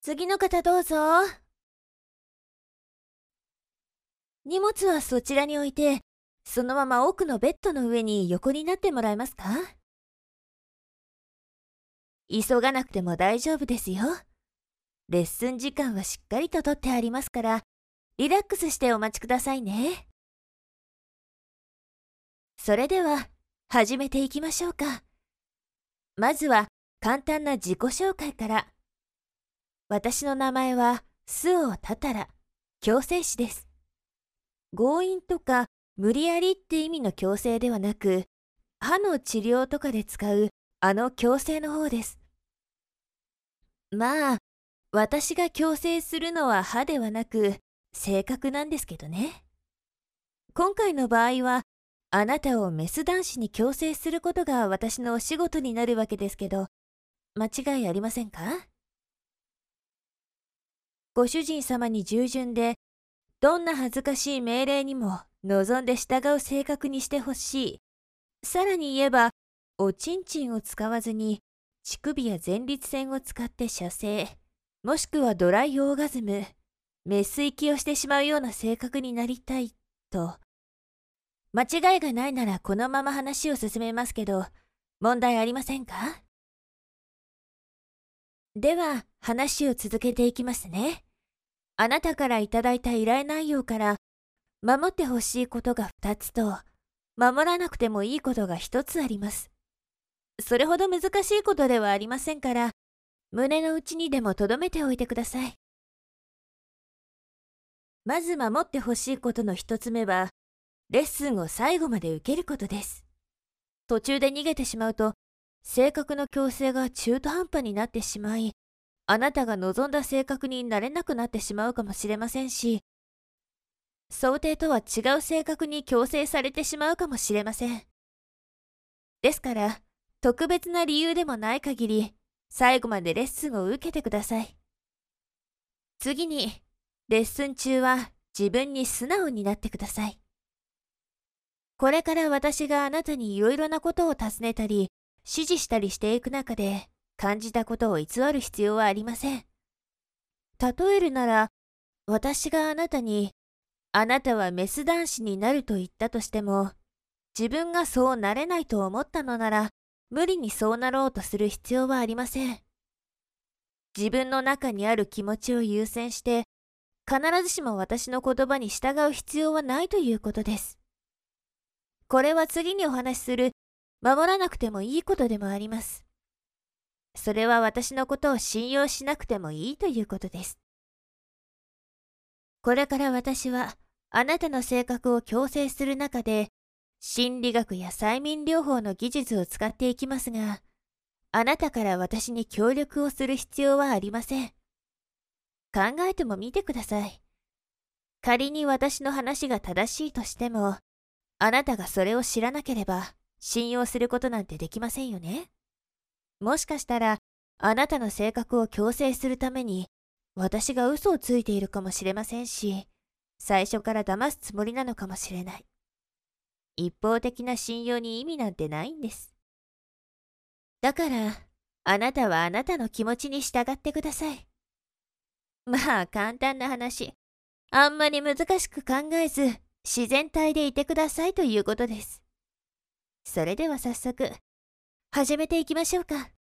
次の方どうぞ。荷物はそちらに置いて、そのまま奥のベッドの上に横になってもらえますか？急がなくても大丈夫ですよ。レッスン時間はしっかりと取ってありますから、リラックスしてお待ちくださいね。それでは、始めていきましょうか。まずは、簡単な自己紹介から。私の名前は、周防多々強制詞です。強引とか無理やりって意味の強制ではなく、歯の治療とかで使う強制の方です。まあ、私が強制するのは歯ではなく、性格なんですけどね。今回の場合は、あなたをメス男子に強制することが私のお仕事になるわけですけど、間違いありませんか？ご主人様に従順で、どんな恥ずかしい命令にも望んで従う性格にしてほしい。さらに言えば、おちんちんを使わずに、乳首や前立腺を使って射精、もしくはドライオーガズム、メス息をしてしまうような性格になりたい、と。間違いがないならこのまま話を進めますけど、問題ありませんか？では、話を続けていきますね。あなたからいただいた依頼内容から、守ってほしいことが2つと、守らなくてもいいことが1つあります。それほど難しいことではありませんから、胸の内にでも留めておいてください。まず守ってほしいことの1つ目は、レッスンを最後まで受けることです。途中で逃げてしまうと、性格の矯正が中途半端になってしまい、あなたが望んだ性格になれなくなってしまうかもしれませんし、想定とは違う性格に矯正されてしまうかもしれません。ですから、特別な理由でもない限り、最後までレッスンを受けてください。次に、レッスン中は自分に素直になってください。これから私があなたにいろいろなことを尋ねたり、指示したりしていく中で、感じたことを偽る必要はありません。例えるなら、私があなたに、あなたはメス男子になると言ったとしても、自分がそうなれないと思ったのなら、無理にそうなろうとする必要はありません。自分の中にある気持ちを優先して、必ずしも私の言葉に従う必要はないということです。これは次にお話しする、守らなくてもいいことでもあります。それは私のことを信用しなくてもいいということです。これから私は、あなたの性格を矯正する中で、心理学や催眠療法の技術を使っていきますが、あなたから私に協力をする必要はありません。考えてもみてください。仮に私の話が正しいとしても、あなたがそれを知らなければ信用することなんてできませんよね。もしかしたら、あなたの性格を矯正するために、私が嘘をついているかもしれませんし、最初から騙すつもりなのかもしれない。一方的な信用に意味なんてないんです。だから、あなたはあなたの気持ちに従ってください。まあ、簡単な話。あんまり難しく考えず、自然体でいてくださいということです。それでは早速、始めていきましょうか。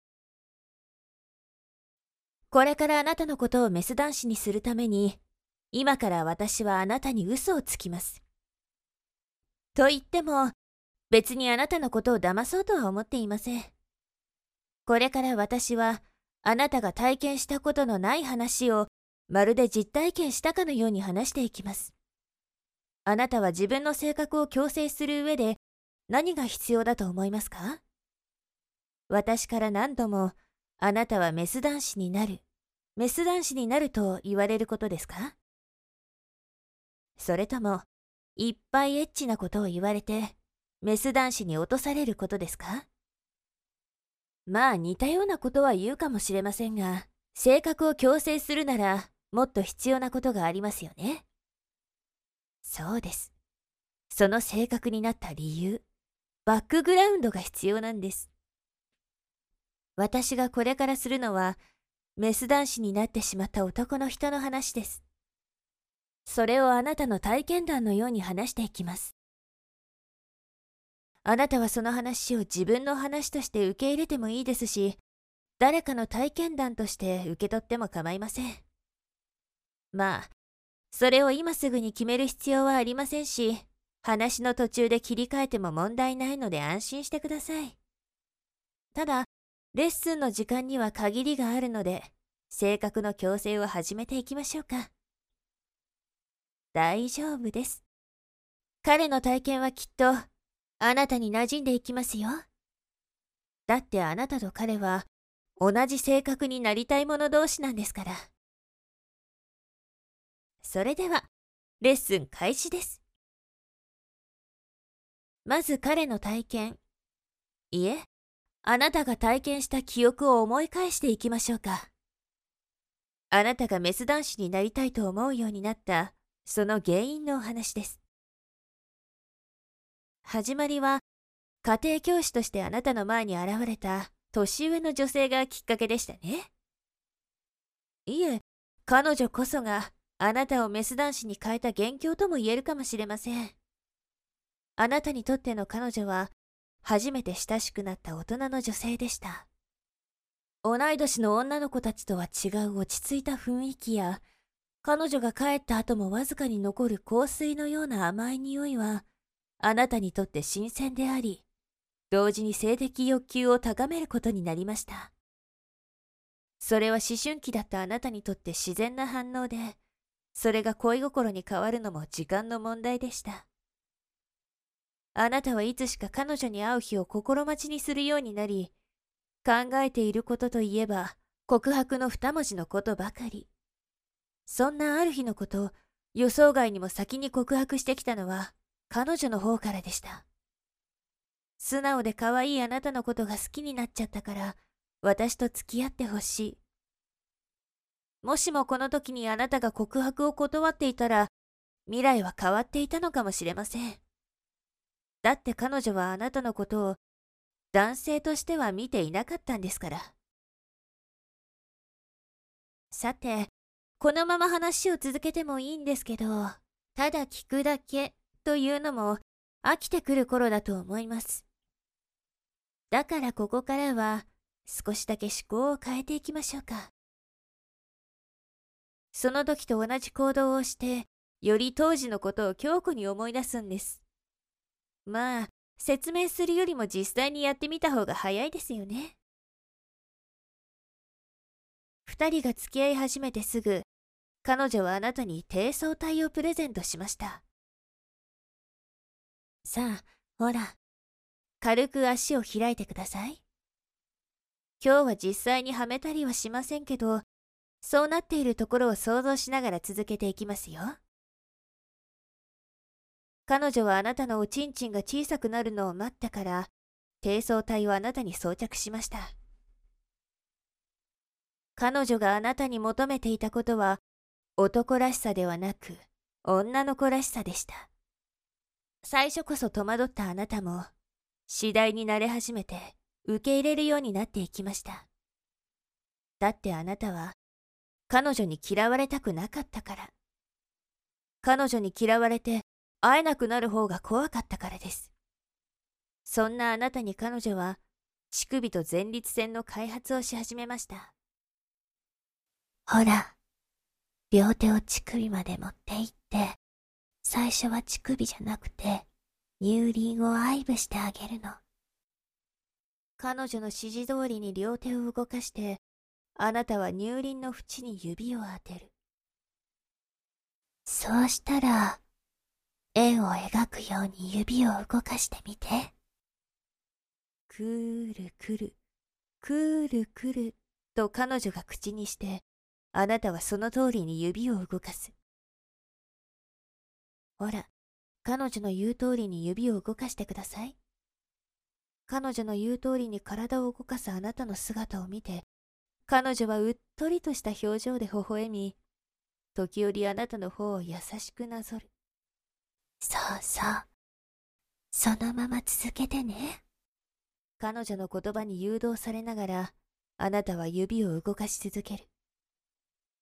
これからあなたのことをメス男子にするために、今から私はあなたに嘘をつきます。と言っても、別にあなたのことを騙そうとは思っていません。これから私は、あなたが体験したことのない話を、まるで実体験したかのように話していきます。あなたは自分の性格を矯正する上で、何が必要だと思いますか？私から何度も、あなたはメス男子になる、メス男子になると言われることですか？それとも、いっぱいエッチなことを言われて、メス男子に落とされることですか？まあ似たようなことは言うかもしれませんが、性格を矯正するなら、もっと必要なことがありますよね。そうです。その性格になった理由、バックグラウンドが必要なんです。私がこれからするのは、 メス男子になってしまった男の人の話です。それをあなたの体験談のように話していきます。あなたはその話を自分の話として受け入れてもいいですし、誰かの体験談として受け取っても構いません。まあ、それを今すぐに決める必要はありませんし、話の途中で切り替えても問題ないので安心してください。ただ、レッスンの時間には限りがあるので、性格の矯正を始めていきましょうか。大丈夫です。彼の体験はきっと、あなたに馴染んでいきますよ。だってあなたと彼は、同じ性格になりたい者同士なんですから。それでは、レッスン開始です。まず彼の体験。いえ、あなたが体験した記憶を思い返していきましょうか。あなたがメス男子になりたいと思うようになった、その原因のお話です。始まりは、家庭教師としてあなたの前に現れた年上の女性がきっかけでしたね。いえ、彼女こそがあなたをメス男子に変えた元凶とも言えるかもしれません。あなたにとっての彼女は、初めて親しくなった大人の女性でした。同い年の女の子たちとは違う落ち着いた雰囲気や、彼女が帰った後もわずかに残る香水のような甘い匂いは、あなたにとって新鮮であり、同時に性的欲求を高めることになりました。それは思春期だったあなたにとって自然な反応で、それが恋心に変わるのも時間の問題でした。あなたはいつしか彼女に会う日を心待ちにするようになり、考えていることといえば告白の2文字のことばかり。そんなある日のこと、予想外にも先に告白してきたのは彼女の方からでした。素直で可愛いあなたのことが好きになっちゃったから、私と付き合ってほしい。もしもこの時にあなたが告白を断っていたら、未来は変わっていたのかもしれません。だって彼女はあなたのことを男性としては見ていなかったんですから。さて、このまま話を続けてもいいんですけど、ただ聞くだけというのも飽きてくる頃だと思います。だからここからは少しだけ思考を変えていきましょうか。その時と同じ行動をして、より当時のことを強固に思い出すんです。まあ、説明するよりも実際にやってみた方が早いですよね。二人が付き合い始めてすぐ、彼女はあなたに低層体をプレゼントしました。さあ、ほら、軽く足を開いてください。今日は実際にはめたりはしませんけど、そうなっているところを想像しながら続けていきますよ。彼女はあなたのおちんちんが小さくなるのを待ったから、低層体をあなたに装着しました。彼女があなたに求めていたことは、男らしさではなく、女の子らしさでした。最初こそ戸惑ったあなたも、次第に慣れ始めて、受け入れるようになっていきました。だってあなたは、彼女に嫌われたくなかったから。彼女に嫌われて、会えなくなる方が怖かったからです。そんなあなたに彼女は、乳首と前立腺の開発をし始めました。ほら、両手を乳首まで持って行って、最初は乳首じゃなくて、乳輪を愛撫してあげるの。彼女の指示通りに両手を動かして、あなたは乳輪の縁に指を当てる。そうしたら、円を描くように指を動かしてみて。くるくる、くるくると彼女が口にして、あなたはその通りに指を動かす。ほら、彼女の言う通りに指を動かしてください。彼女の言う通りに体を動かすあなたの姿を見て、彼女はうっとりとした表情で微笑み、時折あなたの方を優しくなぞる。そうそう。そのまま続けてね。彼女の言葉に誘導されながら、あなたは指を動かし続ける。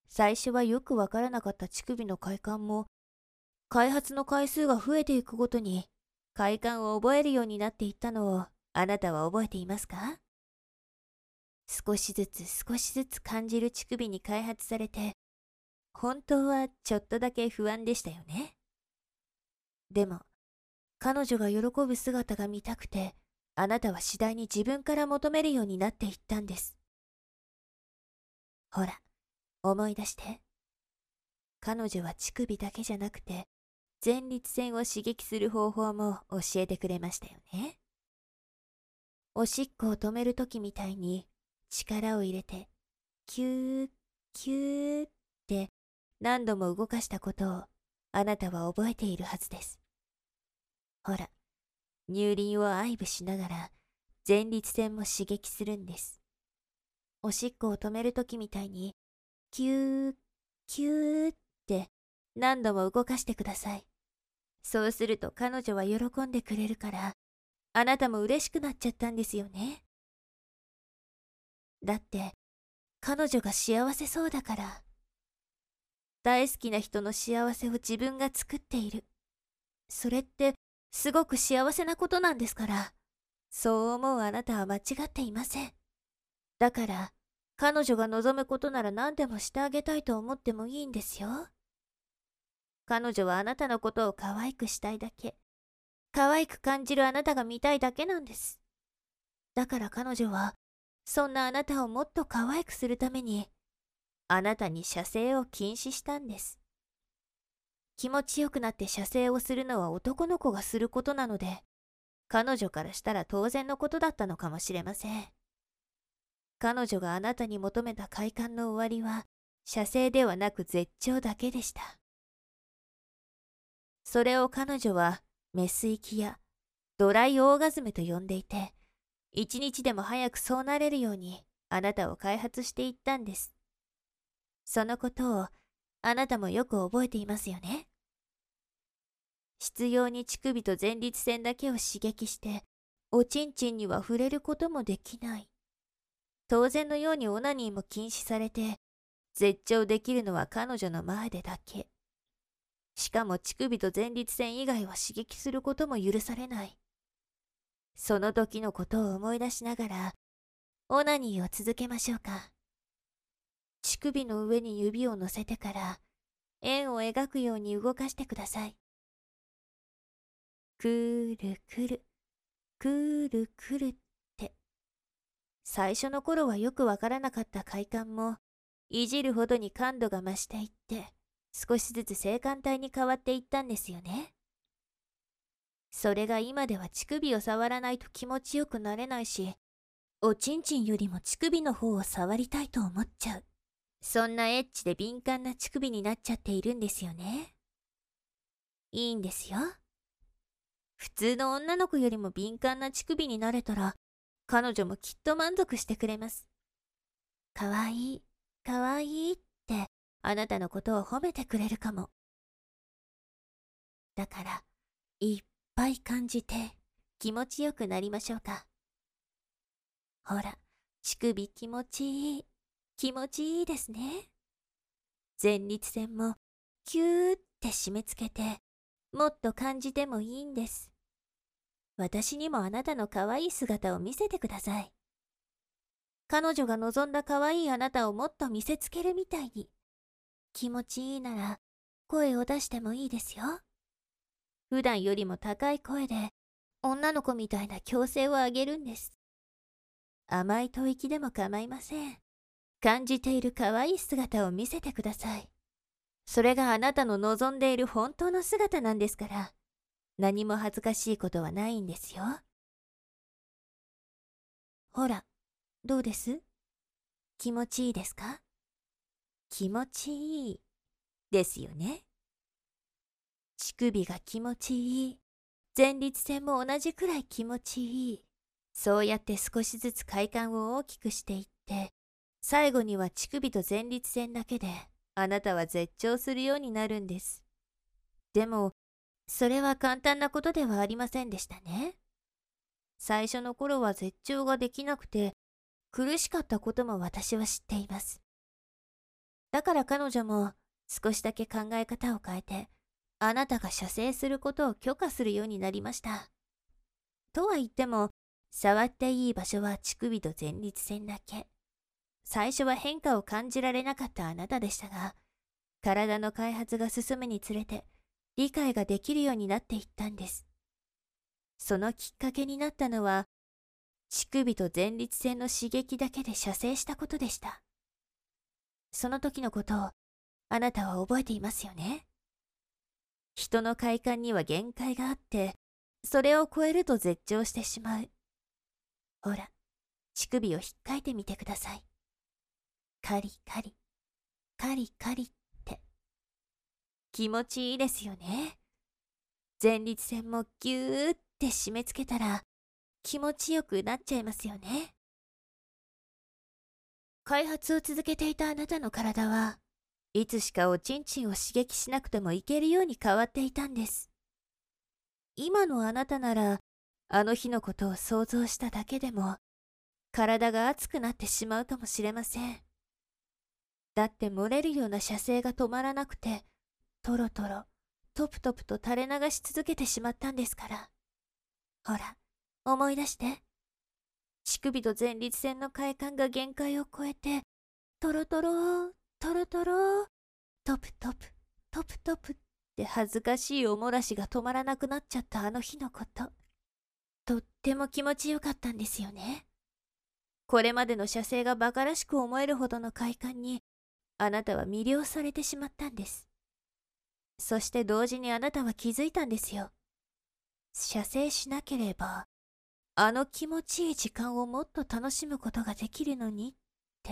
最初はよくわからなかった乳首の快感も、開発の回数が増えていくごとに、快感を覚えるようになっていったのを、あなたは覚えていますか？少しずつ少しずつ感じる乳首に開発されて、本当はちょっとだけ不安でしたよね。でも、彼女が喜ぶ姿が見たくて、あなたは次第に自分から求めるようになっていったんです。ほら、思い出して。彼女は乳首だけじゃなくて、前立腺を刺激する方法も教えてくれましたよね。おしっこを止めるときみたいに力を入れて、キュー、キューって何度も動かしたことをあなたは覚えているはずです。ほら、乳輪を愛撫しながら前立腺も刺激するんです。おしっこを止めるときみたいに、キュー、キューって何度も動かしてください。そうすると彼女は喜んでくれるから、あなたも嬉しくなっちゃったんですよね。だって、彼女が幸せそうだから。大好きな人の幸せを自分が作っている。それってすごく幸せなことなんですから。そう思うあなたは間違っていません。だから、彼女が望むことなら何でもしてあげたいと思ってもいいんですよ。彼女はあなたのことを可愛くしたいだけ。可愛く感じるあなたが見たいだけなんです。だから彼女は、そんなあなたをもっと可愛くするために、あなたに射精を禁止したんです。気持ちよくなって射精をするのは男の子がすることなので、彼女からしたら当然のことだったのかもしれません。彼女があなたに求めた快感の終わりは、射精ではなく絶頂だけでした。それを彼女はメス行きやドライオーガズムと呼んでいて、一日でも早くそうなれるようにあなたを開発していったんです。そのことをあなたもよく覚えていますよね。執拗に乳首と前立腺だけを刺激して、おちんちんには触れることもできない。当然のようにオナニーも禁止されて、絶頂できるのは彼女の前でだけ。しかも乳首と前立腺以外は刺激することも許されない。その時のことを思い出しながら、オナニーを続けましょうか。乳首の上に指を乗せてから、円を描くように動かしてください。くるくる、くるくるって。最初の頃はよくわからなかった快感も、いじるほどに感度が増していって、少しずつ性感帯に変わっていったんですよね。それが今では乳首を触らないと気持ちよくなれないし、おちんちんよりも乳首の方を触りたいと思っちゃう。そんなエッチで敏感な乳首になっちゃっているんですよね。いいんですよ。普通の女の子よりも敏感な乳首になれたら、彼女もきっと満足してくれます。かわいい、かわいいってあなたのことを褒めてくれるかも。だから、いっぱい感じて気持ちよくなりましょうか。ほら、乳首気持ちいい。気持ちいいですね。前立腺もキューって締め付けて、もっと感じてもいいんです。私にもあなたの可愛い姿を見せてください。彼女が望んだ可愛いあなたをもっと見せつけるみたいに。気持ちいいなら声を出してもいいですよ。普段よりも高い声で女の子みたいな嬌声を上げるんです。甘い吐息でも構いません。感じている可愛い姿を見せてください。それがあなたの望んでいる本当の姿なんですから、何も恥ずかしいことはないんですよ。ほら、どうです？気持ちいいですか？気持ちいいですよね。乳首が気持ちいい。前立腺も同じくらい気持ちいい。そうやって少しずつ快感を大きくしていって、最後には乳首と前立腺だけであなたは絶頂するようになるんです。でも、それは簡単なことではありませんでしたね。最初の頃は絶頂ができなくて苦しかったことも私は知っています。 だから彼女も少しだけ考え方を変えて、あなたが射精することを許可するようになりました。とは言っても、触っていい場所は乳首と前立腺だけ。最初は変化を感じられなかったあなたでしたが、体の開発が進むにつれて理解ができるようになっていったんです。そのきっかけになったのは、乳首と前立腺の刺激だけで射精したことでした。その時のことをあなたは覚えていますよね。人の快感には限界があって、それを超えると絶頂してしまう。ほら、乳首を引っかいてみてください。カリカリ、カリカリって。気持ちいいですよね。前立腺もギューって締め付けたら気持ちよくなっちゃいますよね。開発を続けていたあなたの体はいつしかおちんちんを刺激しなくてもいけるように変わっていたんです。今のあなたならあの日のことを想像しただけでも体が熱くなってしまうかもしれません。だって漏れるような射精が止まらなくて、トロトロトプトプと垂れ流し続けてしまったんですから。ほら、思い出して。乳首と前立腺の快感が限界を超えて、トロトロトロトロトプトプトプトプって恥ずかしいおもらしが止まらなくなっちゃったあの日のこと。とっても気持ちよかったんですよね。これまでの射精が馬鹿らしく思えるほどの快感にあなたは魅了されてしまったんです。そして同時にあなたは気づいたんですよ。射精しなければあの気持ちいい時間をもっと楽しむことができるのにって。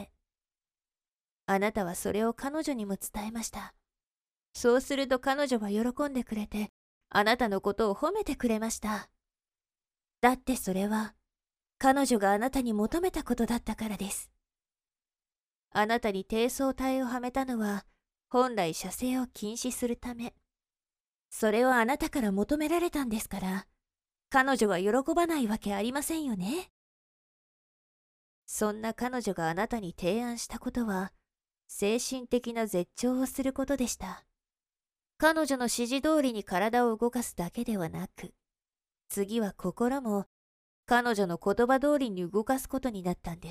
あなたはそれを彼女にも伝えました。そうすると彼女は喜んでくれて、あなたのことを褒めてくれました。だってそれは彼女があなたに求めたことだったからです。あなたに低層体をはめたのは本来射精を禁止するため。それをあなたから求められたんですから、彼女は喜ばないわけありませんよね。そんな彼女があなたに提案したことは、精神的な絶頂をすることでした。彼女の指示通りに体を動かすだけではなく、次は心も彼女の言葉通りに動かすことになったんです。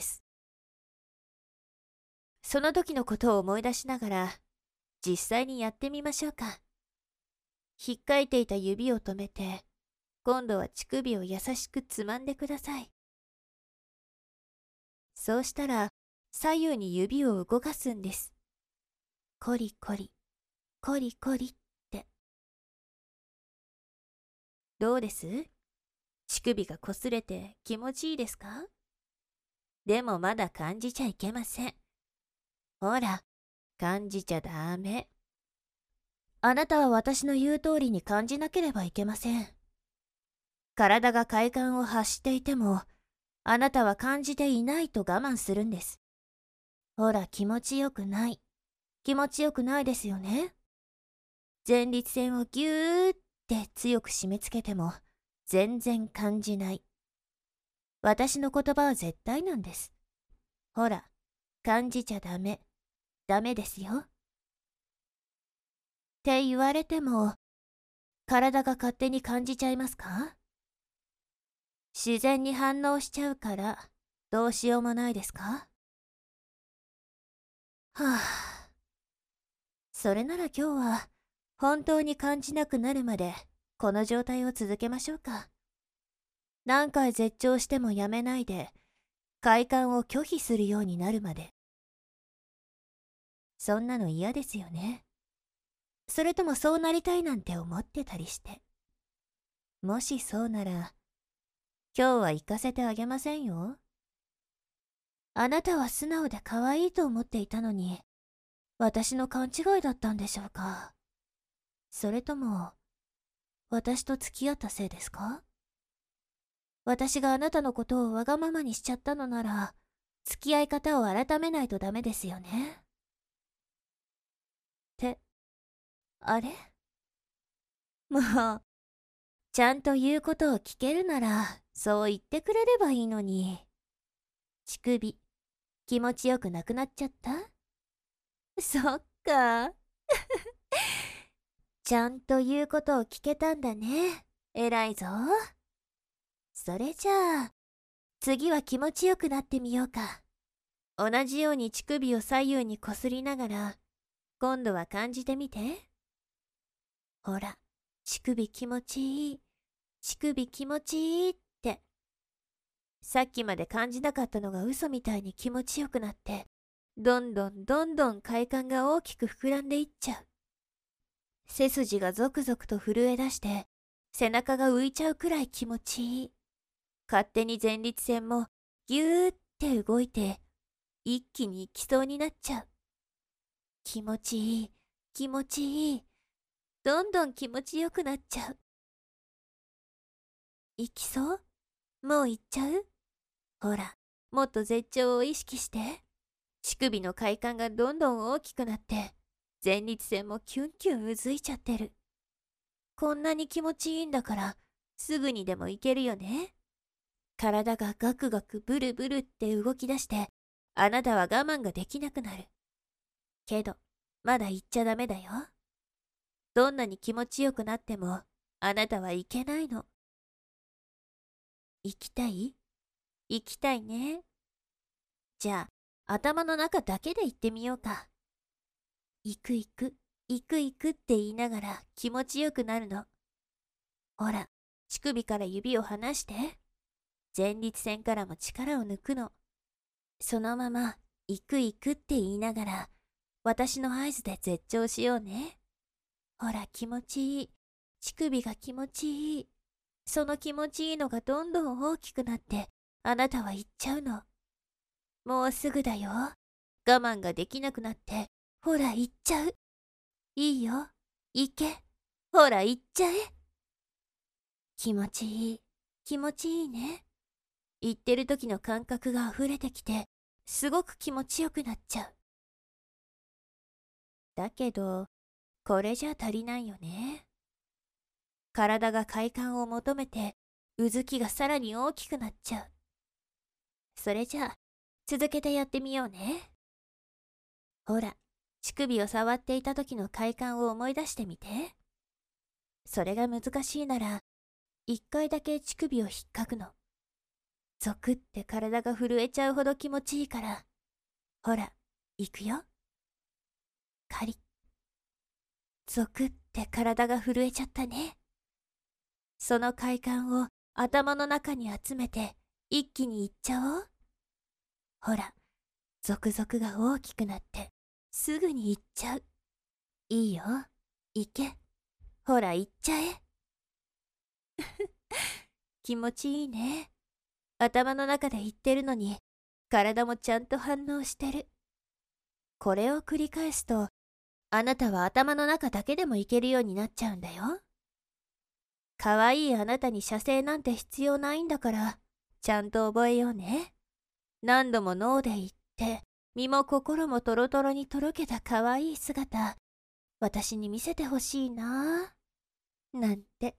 その時のことを思い出しながら、実際にやってみましょうか。引っかいていた指を止めて、今度は乳首を優しくつまんでください。そうしたら、左右に指を動かすんです。コリコリ、コリコリって。どうです？乳首が擦れて気持ちいいですか？でもまだ感じちゃいけません。ほら、感じちゃダメ。あなたは私の言う通りに感じなければいけません。体が快感を発していても、あなたは感じていないと我慢するんです。ほら、気持ちよくない。気持ちよくないですよね。前立腺をぎゅーって強く締め付けても、全然感じない。私の言葉は絶対なんです。ほら、感じちゃダメ。ダメですよ。って言われても、体が勝手に感じちゃいますか？自然に反応しちゃうから、どうしようもないですか？はあ。それなら今日は、本当に感じなくなるまで、この状態を続けましょうか。何回絶頂してもやめないで、快感を拒否するようになるまで。そんなの嫌ですよね。それともそうなりたいなんて思ってたりして。もしそうなら、今日は行かせてあげませんよ。あなたは素直で可愛いと思っていたのに、私の勘違いだったんでしょうか。それとも、私と付き合ったせいですか？私があなたのことをわがままにしちゃったのなら、付き合い方を改めないとダメですよね。って、あれ？もう、ちゃんと言うことを聞けるなら、そう言ってくれればいいのに。乳首、気持ちよくなくなっちゃった？ そっか。ちゃんと言うことを聞けたんだね。偉いぞ。それじゃあ、次は気持ちよくなってみようか。同じように乳首を左右にこすりながら、今度は感じてみて。ほら、乳首気持ちいい。乳首気持ちいいって。さっきまで感じなかったのが嘘みたいに気持ちよくなって、どんどんどんどん快感が大きく膨らんでいっちゃう。背筋がゾクゾクと震え出して、背中が浮いちゃうくらい気持ちいい。勝手に前立腺もぎゅーって動いて、一気に行きそうになっちゃう。気持ちいい、気持ちいい。どんどん気持ちよくなっちゃう。行きそう？もう行っちゃう？ほら、もっと絶頂を意識して。乳首の快感がどんどん大きくなって、前立腺もキュンキュンうずいちゃってる。こんなに気持ちいいんだから、すぐにでも行けるよね。体がガクガクブルブルって動き出して、あなたは我慢ができなくなる。けど、まだ行っちゃダメだよ。どんなに気持ちよくなっても、あなたは行けないの。行きたい？行きたいね。じゃあ、頭の中だけで言ってみようか。行く行く、行く行くって言いながら気持ちよくなるの。ほら、乳首から指を離して。前立腺からも力を抜くの。そのまま、行く行くって言いながら、私の合図で絶頂しようね。ほら、気持ちいい。乳首が気持ちいい。その気持ちいいのがどんどん大きくなって、あなたは行っちゃうの。もうすぐだよ。我慢ができなくなって、ほら行っちゃう。いいよ。行け。ほら行っちゃえ。気持ちいい。気持ちいいね。言ってる時の感覚が溢れてきて、すごく気持ちよくなっちゃう。だけど、これじゃ足りないよね。体が快感を求めて、うずきがさらに大きくなっちゃう。それじゃあ、続けてやってみようね。ほら、乳首を触っていた時の快感を思い出してみて。それが難しいなら、一回だけ乳首を引っかくの。ゾクって体が震えちゃうほど気持ちいいから。ほら、行くよ。カリッ。ゾクって体が震えちゃったね。その快感を頭の中に集めて一気にいっちゃおう。ほら、ゾクゾクが大きくなってすぐにいっちゃう。いいよ、行け。ほら、行っちゃえ。気持ちいいね。頭の中で言ってるのに体もちゃんと反応してる。これを繰り返すと、あなたは頭の中だけでもいけるようになっちゃうんだよ。かわいいあなたに射精なんて必要ないんだから、ちゃんと覚えようね。何度も脳で言って、身も心もトロトロにとろけたかわいい姿、私に見せてほしいなぁ。なんて。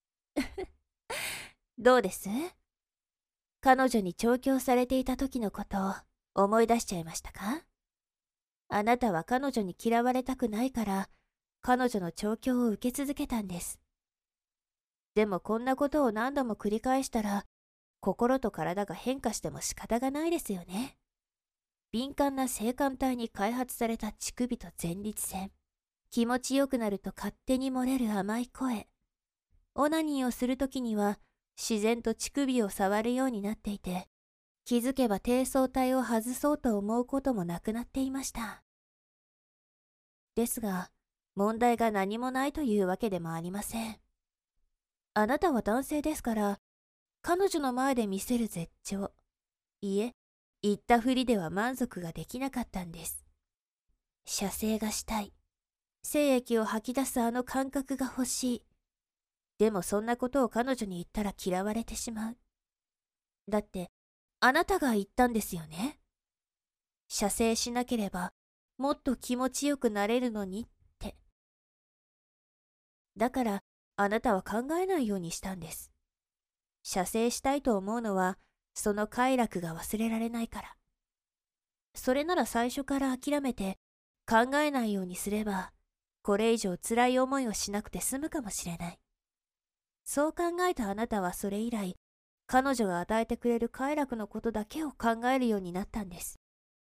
どうです？彼女に調教されていた時のことを思い出しちゃいましたか？あなたは彼女に嫌われたくないから、彼女の調教を受け続けたんです。でもこんなことを何度も繰り返したら、心と体が変化しても仕方がないですよね。敏感な性感帯に開発された乳首と前立腺。気持ちよくなると勝手に漏れる甘い声。オナニーをするときには自然と乳首を触るようになっていて、気づけば低層体を外そうと思うこともなくなっていました。ですが、問題が何もないというわけでもありません。あなたは男性ですから、彼女の前で見せる絶頂。いえ、言ったふりでは満足ができなかったんです。射精がしたい。精液を吐き出すあの感覚が欲しい。でもそんなことを彼女に言ったら嫌われてしまう。だって、あなたが言ったんですよね。射精しなければ、もっと気持ちよくなれるのにって。だから、あなたは考えないようにしたんです。射精したいと思うのは、その快楽が忘れられないから。それなら最初から諦めて、 考えないようにすれば、これ以上辛い思いをしなくて済むかもしれない。そう考えたあなたはそれ以来、彼女が与えてくれる快楽のことだけを考えるようになったんです。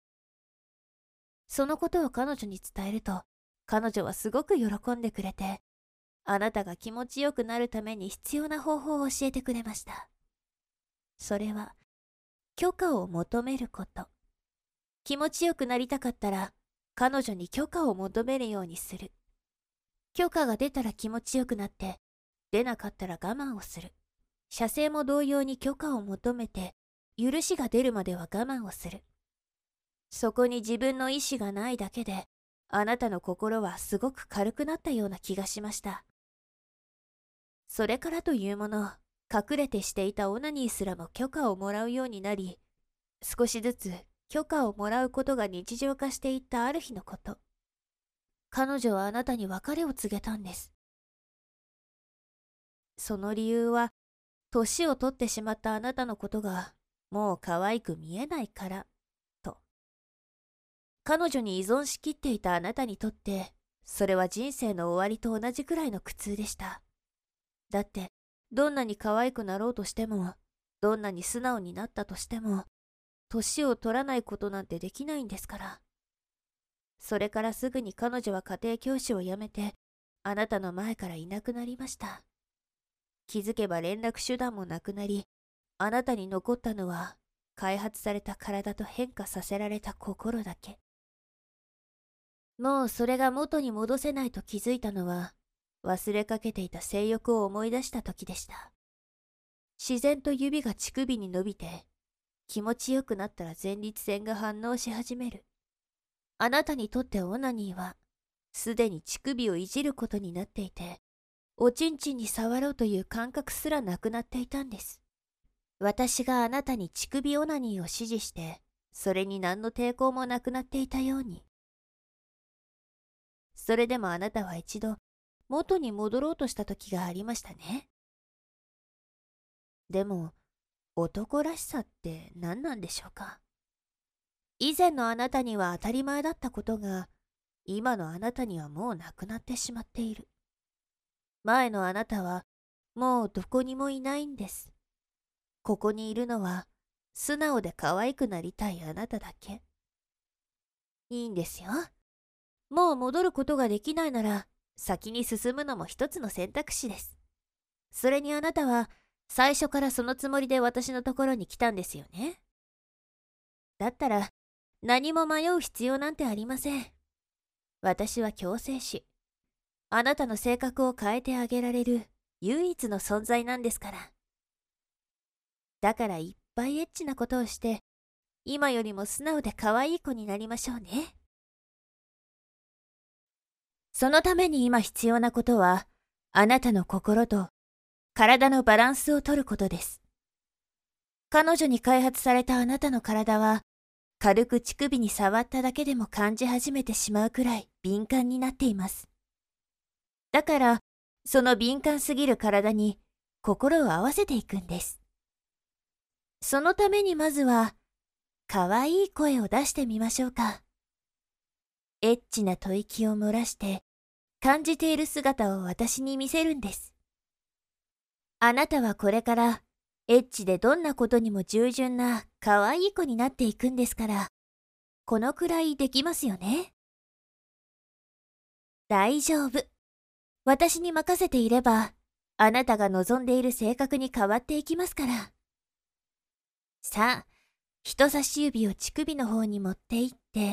そのことを彼女に伝えると、彼女はすごく喜んでくれて、あなたが気持ちよくなるために必要な方法を教えてくれました。それは、許可を求めること。気持ちよくなりたかったら、彼女に許可を求めるようにする。許可が出たら気持ちよくなって、出なかったら我慢をする。射精も同様に許可を求めて、許しが出るまでは我慢をする。そこに自分の意志がないだけで、あなたの心はすごく軽くなったような気がしました。それからというもの、隠れてしていたオナニーすらも許可をもらうようになり、少しずつ許可をもらうことが日常化していったある日のこと。彼女はあなたに別れを告げたんです。その理由は、年を取ってしまったあなたのことが、もう可愛く見えないから、と。彼女に依存しきっていたあなたにとって、それは人生の終わりと同じくらいの苦痛でした。だって、どんなに可愛くなろうとしても、どんなに素直になったとしても、年を取らないことなんてできないんですから。それからすぐに彼女は家庭教師を辞めて、あなたの前からいなくなりました。気づけば連絡手段もなくなり、あなたに残ったのは、開発された体と変化させられた心だけ。もうそれが元に戻せないと気づいたのは、忘れかけていた性欲を思い出した時でした。自然と指が乳首に伸びて、気持ちよくなったら前立腺が反応し始める。あなたにとってオナニーは、すでに乳首をいじることになっていて、おちんちんに触ろうという感覚すらなくなっていたんです。私があなたに乳首オナニーを指示して、それに何の抵抗もなくなっていたように。それでもあなたは一度、元に戻ろうとした時がありましたね。でも、男らしさって何なんでしょうか。以前のあなたには当たり前だったことが、今のあなたにはもうなくなってしまっている。前のあなたは、もうどこにもいないんです。ここにいるのは、素直で可愛くなりたいあなただけ。いいんですよ。もう戻ることができないなら、先に進むのも一つの選択肢です。それにあなたは、最初からそのつもりで私のところに来たんですよね。だったら、何も迷う必要なんてありません。私は強制師。あなたの性格を変えてあげられる唯一の存在なんですから。だからいっぱいエッチなことをして、今よりも素直で可愛い子になりましょうね。そのために今必要なことは、あなたの心と体のバランスを取ることです。彼女に開発されたあなたの体は、軽く乳首に触っただけでも感じ始めてしまうくらい敏感になっています。だから、その敏感すぎる体に心を合わせていくんです。そのためにまずは、可愛い声を出してみましょうか。エッチな吐息を漏らして、感じている姿を私に見せるんです。あなたはこれから、エッチでどんなことにも従順な可愛い子になっていくんですから、このくらいできますよね。大丈夫。私に任せていれば、あなたが望んでいる性格に変わっていきますから。さあ、人差し指を乳首の方に持っていって、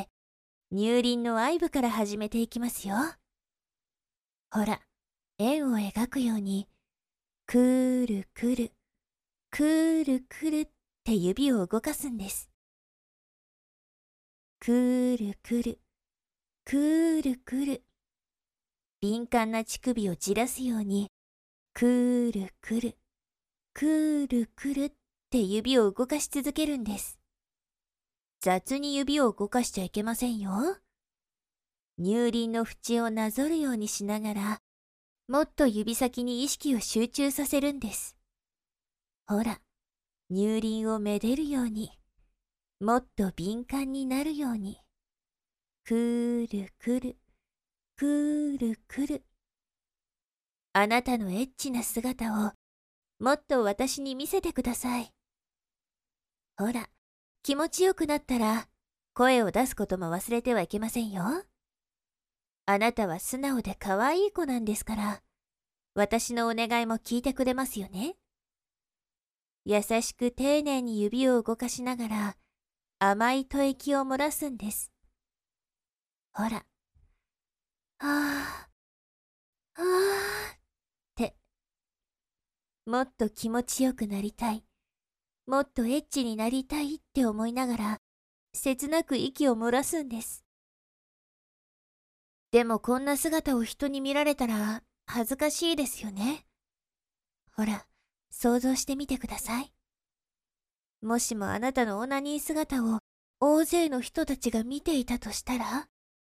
乳輪の愛部から始めていきますよ。ほら、円を描くように、くるくる、くるくるって指を動かすんです。くるくる、くるくる。敏感な乳首をじらすように、くるくる、くるくるって指を動かし続けるんです。雑に指を動かしちゃいけませんよ。乳輪の縁をなぞるようにしながら、もっと指先に意識を集中させるんです。ほら、乳輪をめでるように、もっと敏感になるように、 くるくる、くるくる。あなたのエッチな姿をもっと私に見せてください。ほら、気持ちよくなったら声を出すことも忘れてはいけませんよ。あなたは素直で可愛い子なんですから、私のお願いも聞いてくれますよね。優しく丁寧に指を動かしながら甘い吐息を漏らすんです。ほら、はあ、はあって、もっと気持ちよくなりたい、もっとエッチになりたいって思いながら、切なく息を漏らすんです。でもこんな姿を人に見られたら恥ずかしいですよね。ほら、想像してみてください。もしもあなたのオナニー姿を大勢の人たちが見ていたとしたら、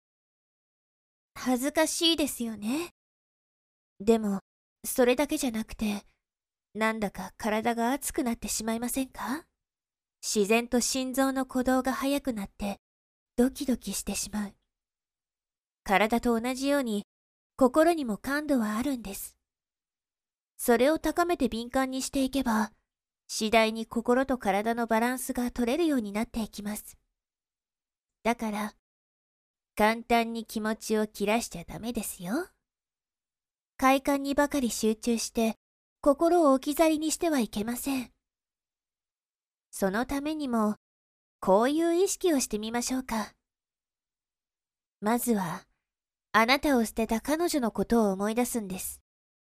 恥ずかしいですよね。でも、それだけじゃなくて、なんだか体が熱くなってしまいませんか？自然と心臓の鼓動が速くなってドキドキしてしまう。体と同じように心にも感度はあるんです。それを高めて敏感にしていけば、次第に心と体のバランスが取れるようになっていきます。だから、簡単に気持ちを切らしちゃダメですよ。快感にばかり集中して心を置き去りにしてはいけません。そのためにもこういう意識をしてみましょうか。まずはあなたを捨てた彼女のことを思い出すんです。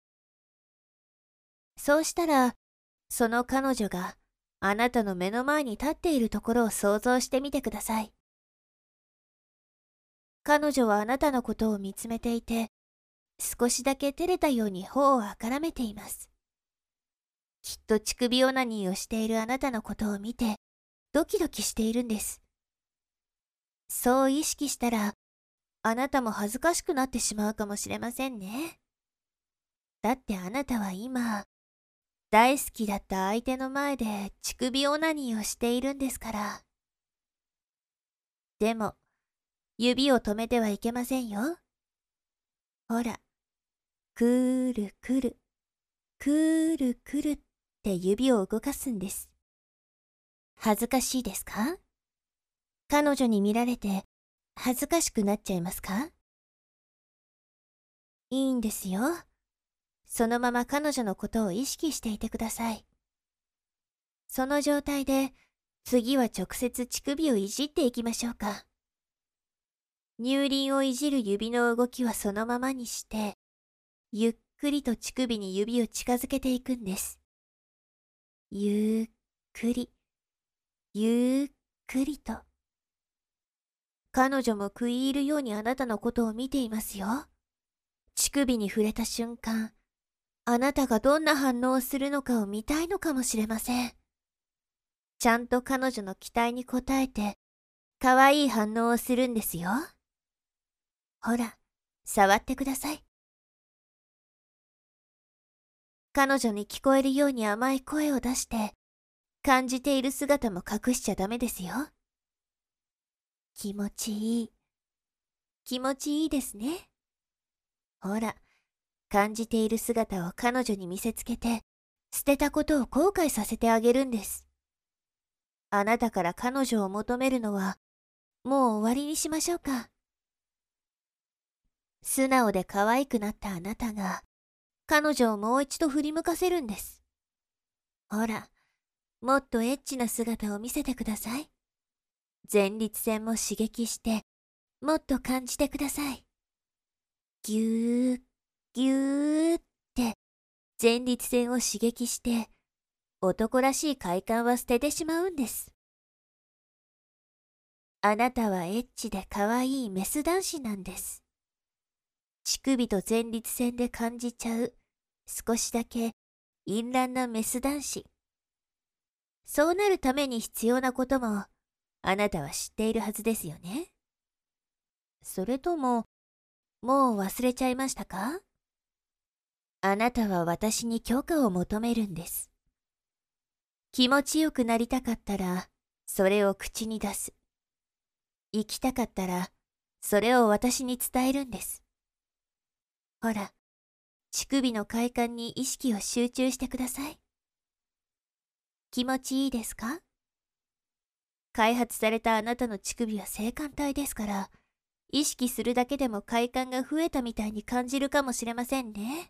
そうしたらその彼女があなたの目の前に立っているところを想像してみてください。彼女はあなたのことを見つめていて、少しだけ照れたように頬をあからめています。きっと乳首オナニーをしているあなたのことを見てドキドキしているんです。そう意識したらあなたも恥ずかしくなってしまうかもしれませんね。だってあなたは今大好きだった相手の前で乳首オナニーをしているんですから。でも指を止めてはいけませんよ。ほら、くるくる、くるくるって指を動かすんです。恥ずかしいですか？彼女に見られて恥ずかしくなっちゃいますか？いいんですよ。そのまま彼女のことを意識していてください。その状態で次は直接乳首をいじっていきましょうか。乳輪をいじる指の動きはそのままにして、ゆっくりと乳首に指を近づけていくんです。ゆっくり、ゆっくりと。彼女も食い入るようにあなたのことを見ていますよ。乳首に触れた瞬間、あなたがどんな反応をするのかを見たいのかもしれません。ちゃんと彼女の期待に応えて、可愛い反応をするんですよ。ほら、触ってください。彼女に聞こえるように甘い声を出して、感じている姿も隠しちゃダメですよ。気持ちいい。気持ちいいですね。ほら、感じている姿を彼女に見せつけて、捨てたことを後悔させてあげるんです。あなたから彼女を求めるのは、もう終わりにしましょうか。素直で可愛くなったあなたが、彼女をもう一度振り向かせるんです。ほら、もっとエッチな姿を見せてください。前立腺も刺激して、もっと感じてください。ぎゅー、ぎゅーって前立腺を刺激して、男らしい快感は捨ててしまうんです。あなたはエッチで可愛いメス男子なんです。乳首と前立腺で感じちゃう、少しだけ淫乱なメス男子。そうなるために必要なことも、あなたは知っているはずですよね。それとも、もう忘れちゃいましたか？あなたは私に許可を求めるんです。気持ちよくなりたかったら、それを口に出す。生きたかったら、 それを私に伝えるんです。ほら、乳首の快感に意識を集中してください。気持ちいいですか？開発されたあなたの乳首は性感帯ですから、意識するだけでも快感が増えたみたいに感じるかもしれませんね。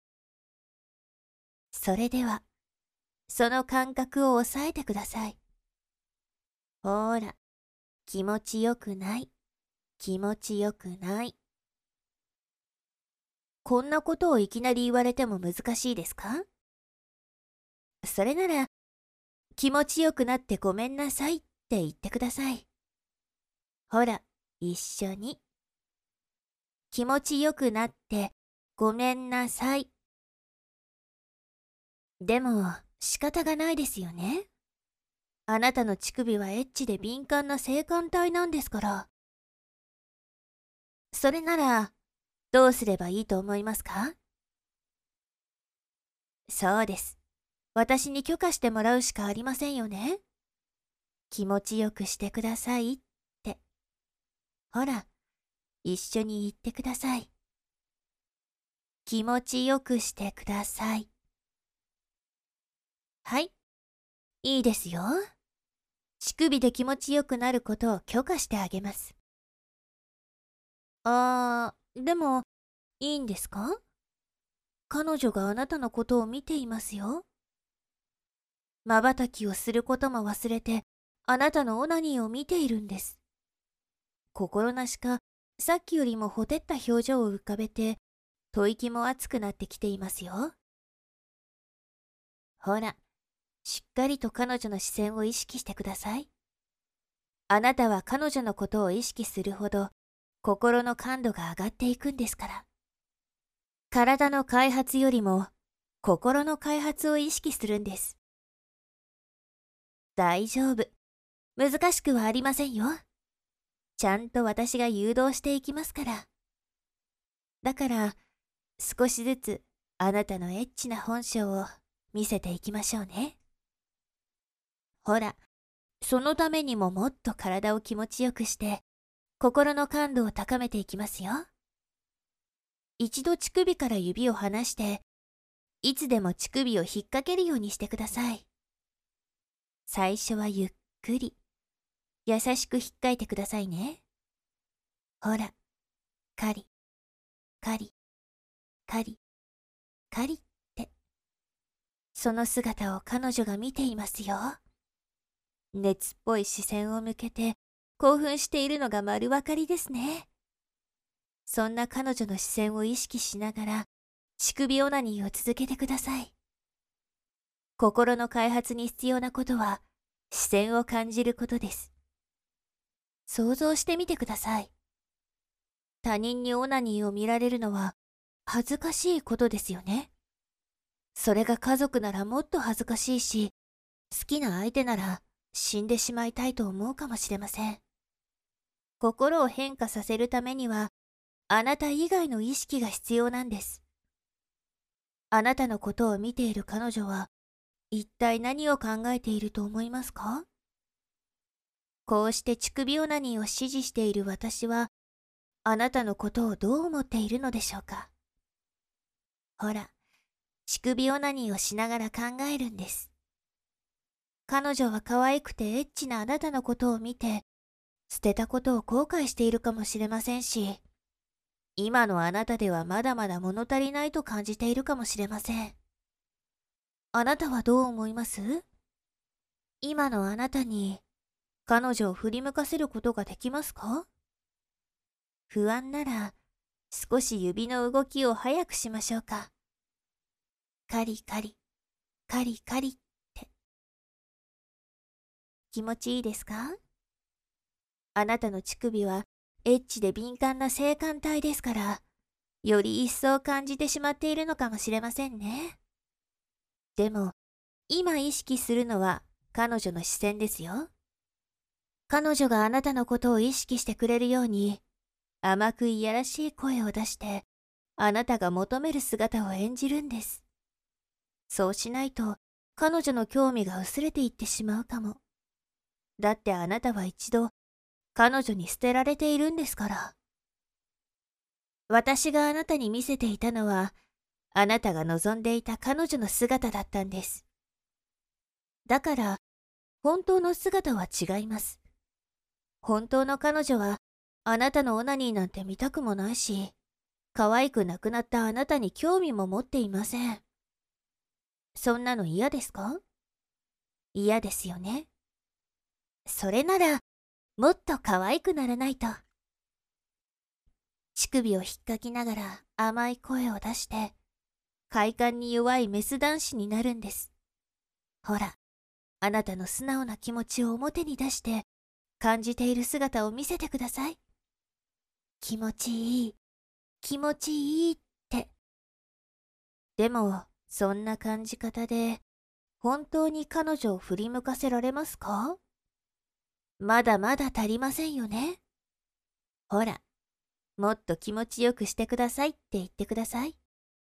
それでは、その感覚を抑えてください。ほーら、気持ちよくない、気持ちよくない。こんなことをいきなり言われても難しいですか？それなら、気持ちよくなってごめんなさいって言ってください。ほら、一緒に。気持ちよくなってごめんなさい。でも仕方がないですよね。あなたの乳首はエッチで敏感な性感帯なんですから。それならどうすればいいと思いますか？そうです。私に許可してもらうしかありませんよね。気持ちよくしてくださいって。ほら、一緒に言ってください。気持ちよくしてください。はい、いいですよ。乳首で気持ちよくなることを許可してあげます。でも、いいんですか？彼女があなたのことを見ていますよ。瞬きをすることも忘れて、あなたのオナニーを見ているんです。心なしか、さっきよりもほてった表情を浮かべて、吐息も熱くなってきていますよ。ほら、しっかりと彼女の視線を意識してください。あなたは彼女のことを意識するほど、心の感度が上がっていくんですから。体の開発よりも、心の開発を意識するんです。大丈夫。難しくはありませんよ。ちゃんと私が誘導していきますから。だから、少しずつあなたのエッチな本性を見せていきましょうね。ほら、そのためにももっと体を気持ちよくして、心の感度を高めていきますよ。一度乳首から指を離して、いつでも乳首を引っ掛けるようにしてください。最初はゆっくり、優しく引っかいてくださいね。ほら、カリ、カリ、カリ、カリって。その姿を彼女が見ていますよ。熱っぽい視線を向けて興奮しているのが丸わかりですね。そんな彼女の視線を意識しながら乳首オナニーを続けてください。心の開発に必要なことは視線を感じることです。想像してみてください。他人にオナニーを見られるのは恥ずかしいことですよね。それが家族ならもっと恥ずかしいし、好きな相手なら死んでしまいたいと思うかもしれません。心を変化させるためには、あなた以外の意識が必要なんです。あなたのことを見ている彼女は、一体何を考えていると思いますか？こうして乳首オナニーを指示している私は、あなたのことをどう思っているのでしょうか？ほら、乳首オナニーをしながら考えるんです。彼女は可愛くてエッチなあなたのことを見て、捨てたことを後悔しているかもしれませんし、今のあなたではまだまだ物足りないと感じているかもしれません。あなたはどう思います？今のあなたに彼女を振り向かせることができますか？不安なら少し指の動きを早くしましょうか。カリカリ、カリカリって。気持ちいいですか？あなたの乳首はエッチで敏感な性感帯ですから、より一層感じてしまっているのかもしれませんね。でも、今意識するのは彼女の視線ですよ。彼女があなたのことを意識してくれるように、甘くいやらしい声を出して、あなたが求める姿を演じるんです。そうしないと、彼女の興味が薄れていってしまうかも。だってあなたは一度、彼女に捨てられているんですから。 私があなたに見せていたのは、あなたが望んでいた彼女の姿だったんです。だから、本当の姿は違います。本当の彼女は、あなたのオナニーなんて見たくもないし、可愛くなくなったあなたに興味も持っていません。そんなの嫌ですか？嫌ですよね。それなら、もっと可愛くならないと。乳首を引っかきながら甘い声を出して、快感に弱いメス男子になるんです。ほら、あなたの素直な気持ちを表に出して、感じている姿を見せてください。気持ちいい、気持ちいいって。でも、そんな感じ方で、本当に彼女を振り向かせられますか？まだまだ足りませんよね。ほら、もっと気持ちよくしてくださいって言ってください。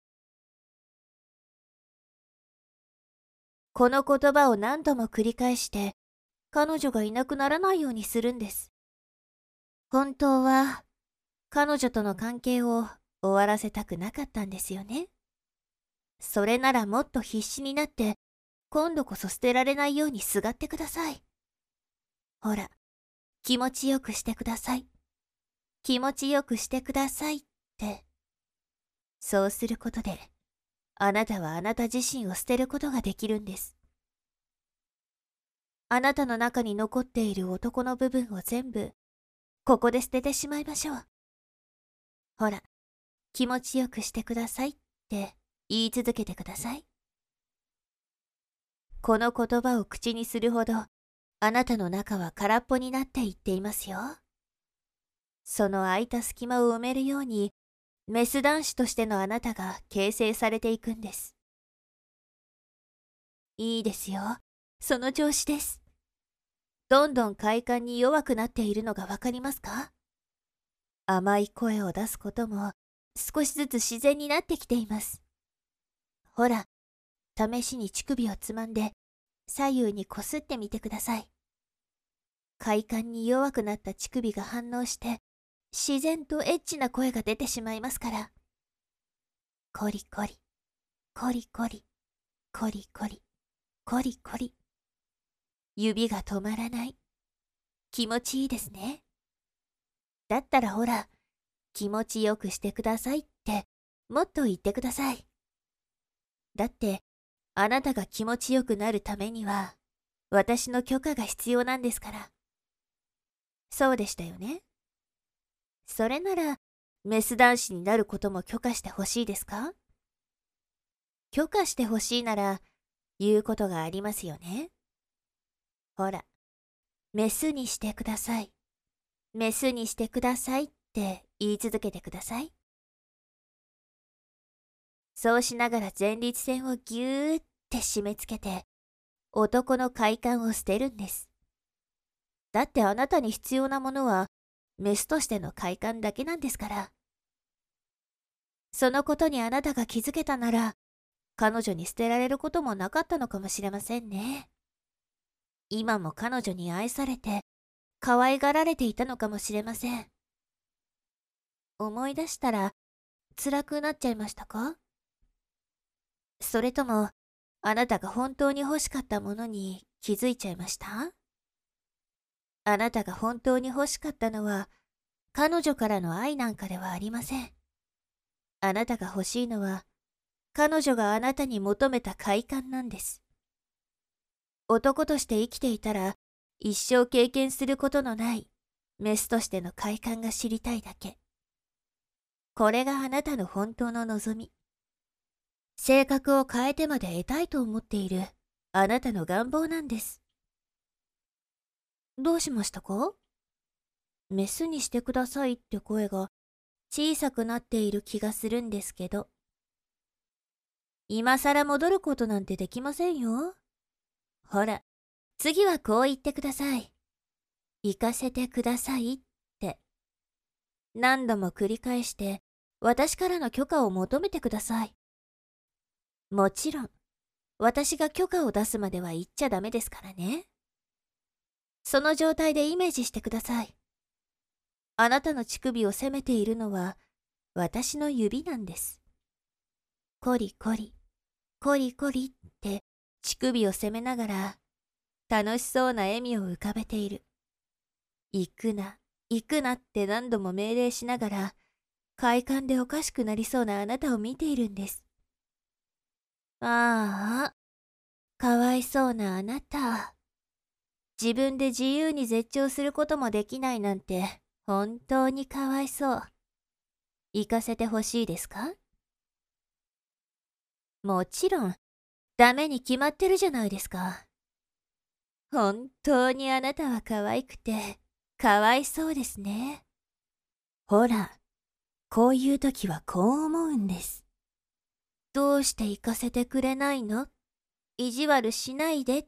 この言葉を何度も繰り返して、彼女がいなくならないようにするんです。本当は、彼女との関係を終わらせたくなかったんですよね。それならもっと必死になって、今度こそ捨てられないようにすがってください。ほら、気持ちよくしてください。気持ちよくしてくださいって。そうすることで、あなたはあなた自身を捨てることができるんです。あなたの中に残っている男の部分を全部、ここで捨ててしまいましょう。ほら、気持ちよくしてくださいって言い続けてください。この言葉を口にするほど、あなたの中は空っぽになっていっていますよ。その空いた隙間を埋めるように、メス男子としてのあなたが形成されていくんです。いいですよ。その調子です。どんどん快感に弱くなっているのがわかりますか？甘い声を出すことも少しずつ自然になってきています。ほら、試しに乳首をつまんで左右にこすってみてください。快感に弱くなった乳首が反応して自然とエッチな声が出てしまいますから。コリコリ、コリコリ、コリコリ、コリコリ。指が止まらない。気持ちいいですね。だったらほら、気持ちよくしてくださいってもっと言ってください。だって、あなたが気持ちよくなるためには、私の許可が必要なんですから。そうでしたよね。それなら、メス男子になることも許可してほしいですか？許可してほしいなら、言うことがありますよね。ほら、メスにしてください。メスにしてくださいって言い続けてください。そうしながら前立腺をぎゅーって締め付けて、男の快感を捨てるんです。だってあなたに必要なものは、メスとしての快感だけなんですから。そのことにあなたが気づけたなら、彼女に捨てられることもなかったのかもしれませんね。今も彼女に愛されて、可愛がられていたのかもしれません。思い出したら、辛くなっちゃいましたか？それとも、あなたが本当に欲しかったものに気づいちゃいました？あなたが本当に欲しかったのは、彼女からの愛なんかではありません。あなたが欲しいのは、彼女があなたに求めた快感なんです。男として生きていたら、一生経験することのない、メスとしての快感が知りたいだけ。これがあなたの本当の望み。性格を変えてまで得たいと思っている、あなたの願望なんです。どうしましたか？メスにしてくださいって声が小さくなっている気がするんですけど。今さら戻ることなんてできませんよ。ほら、次はこう言ってください。行かせてくださいって。何度も繰り返して、私からの許可を求めてください。もちろん、私が許可を出すまでは言っちゃダメですからね。その状態でイメージしてください。あなたの乳首を責めているのは、 私の指なんです。コリコリ、コリコリって乳首を責めながら、楽しそうな笑みを浮かべている。行くな、行くなって何度も命令しながら、快感でおかしくなりそうなあなたを見ているんです。ああ、かわいそうなあなた。自分で自由に絶頂することもできないなんて、本当にかわいそう。行かせてほしいですか？もちろん、ダメに決まってるじゃないですか。本当にあなたは可愛くて、かわいそうですね。ほら、こういう時はこう思うんです。どうして行かせてくれないの？意地悪しないでって。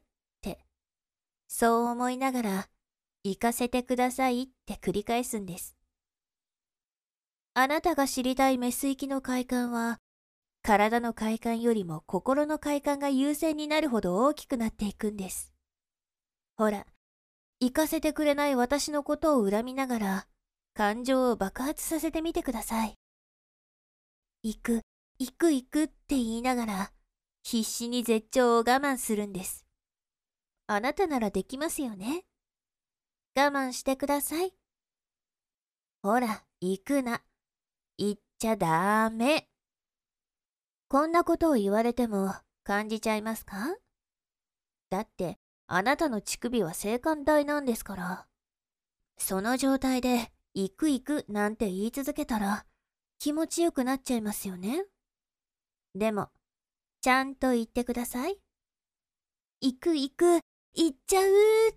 そう思いながら、行かせてくださいって繰り返すんです。あなたが知りたいメス行きの快感は、体の快感よりも心の快感が優先になるほど大きくなっていくんです。ほら、行かせてくれない私のことを恨みながら、感情を爆発させてみてください。行く、行く行くって言いながら、必死に絶頂を我慢するんです。あなたならできますよね？我慢してください。ほら、行くな。行っちゃダメ。こんなことを言われても感じちゃいますか？だって、あなたの乳首は性感帯なんですから。その状態で、行く行くなんて言い続けたら、気持ちよくなっちゃいますよね。でも、ちゃんと言ってください。行く行く、行っちゃうって。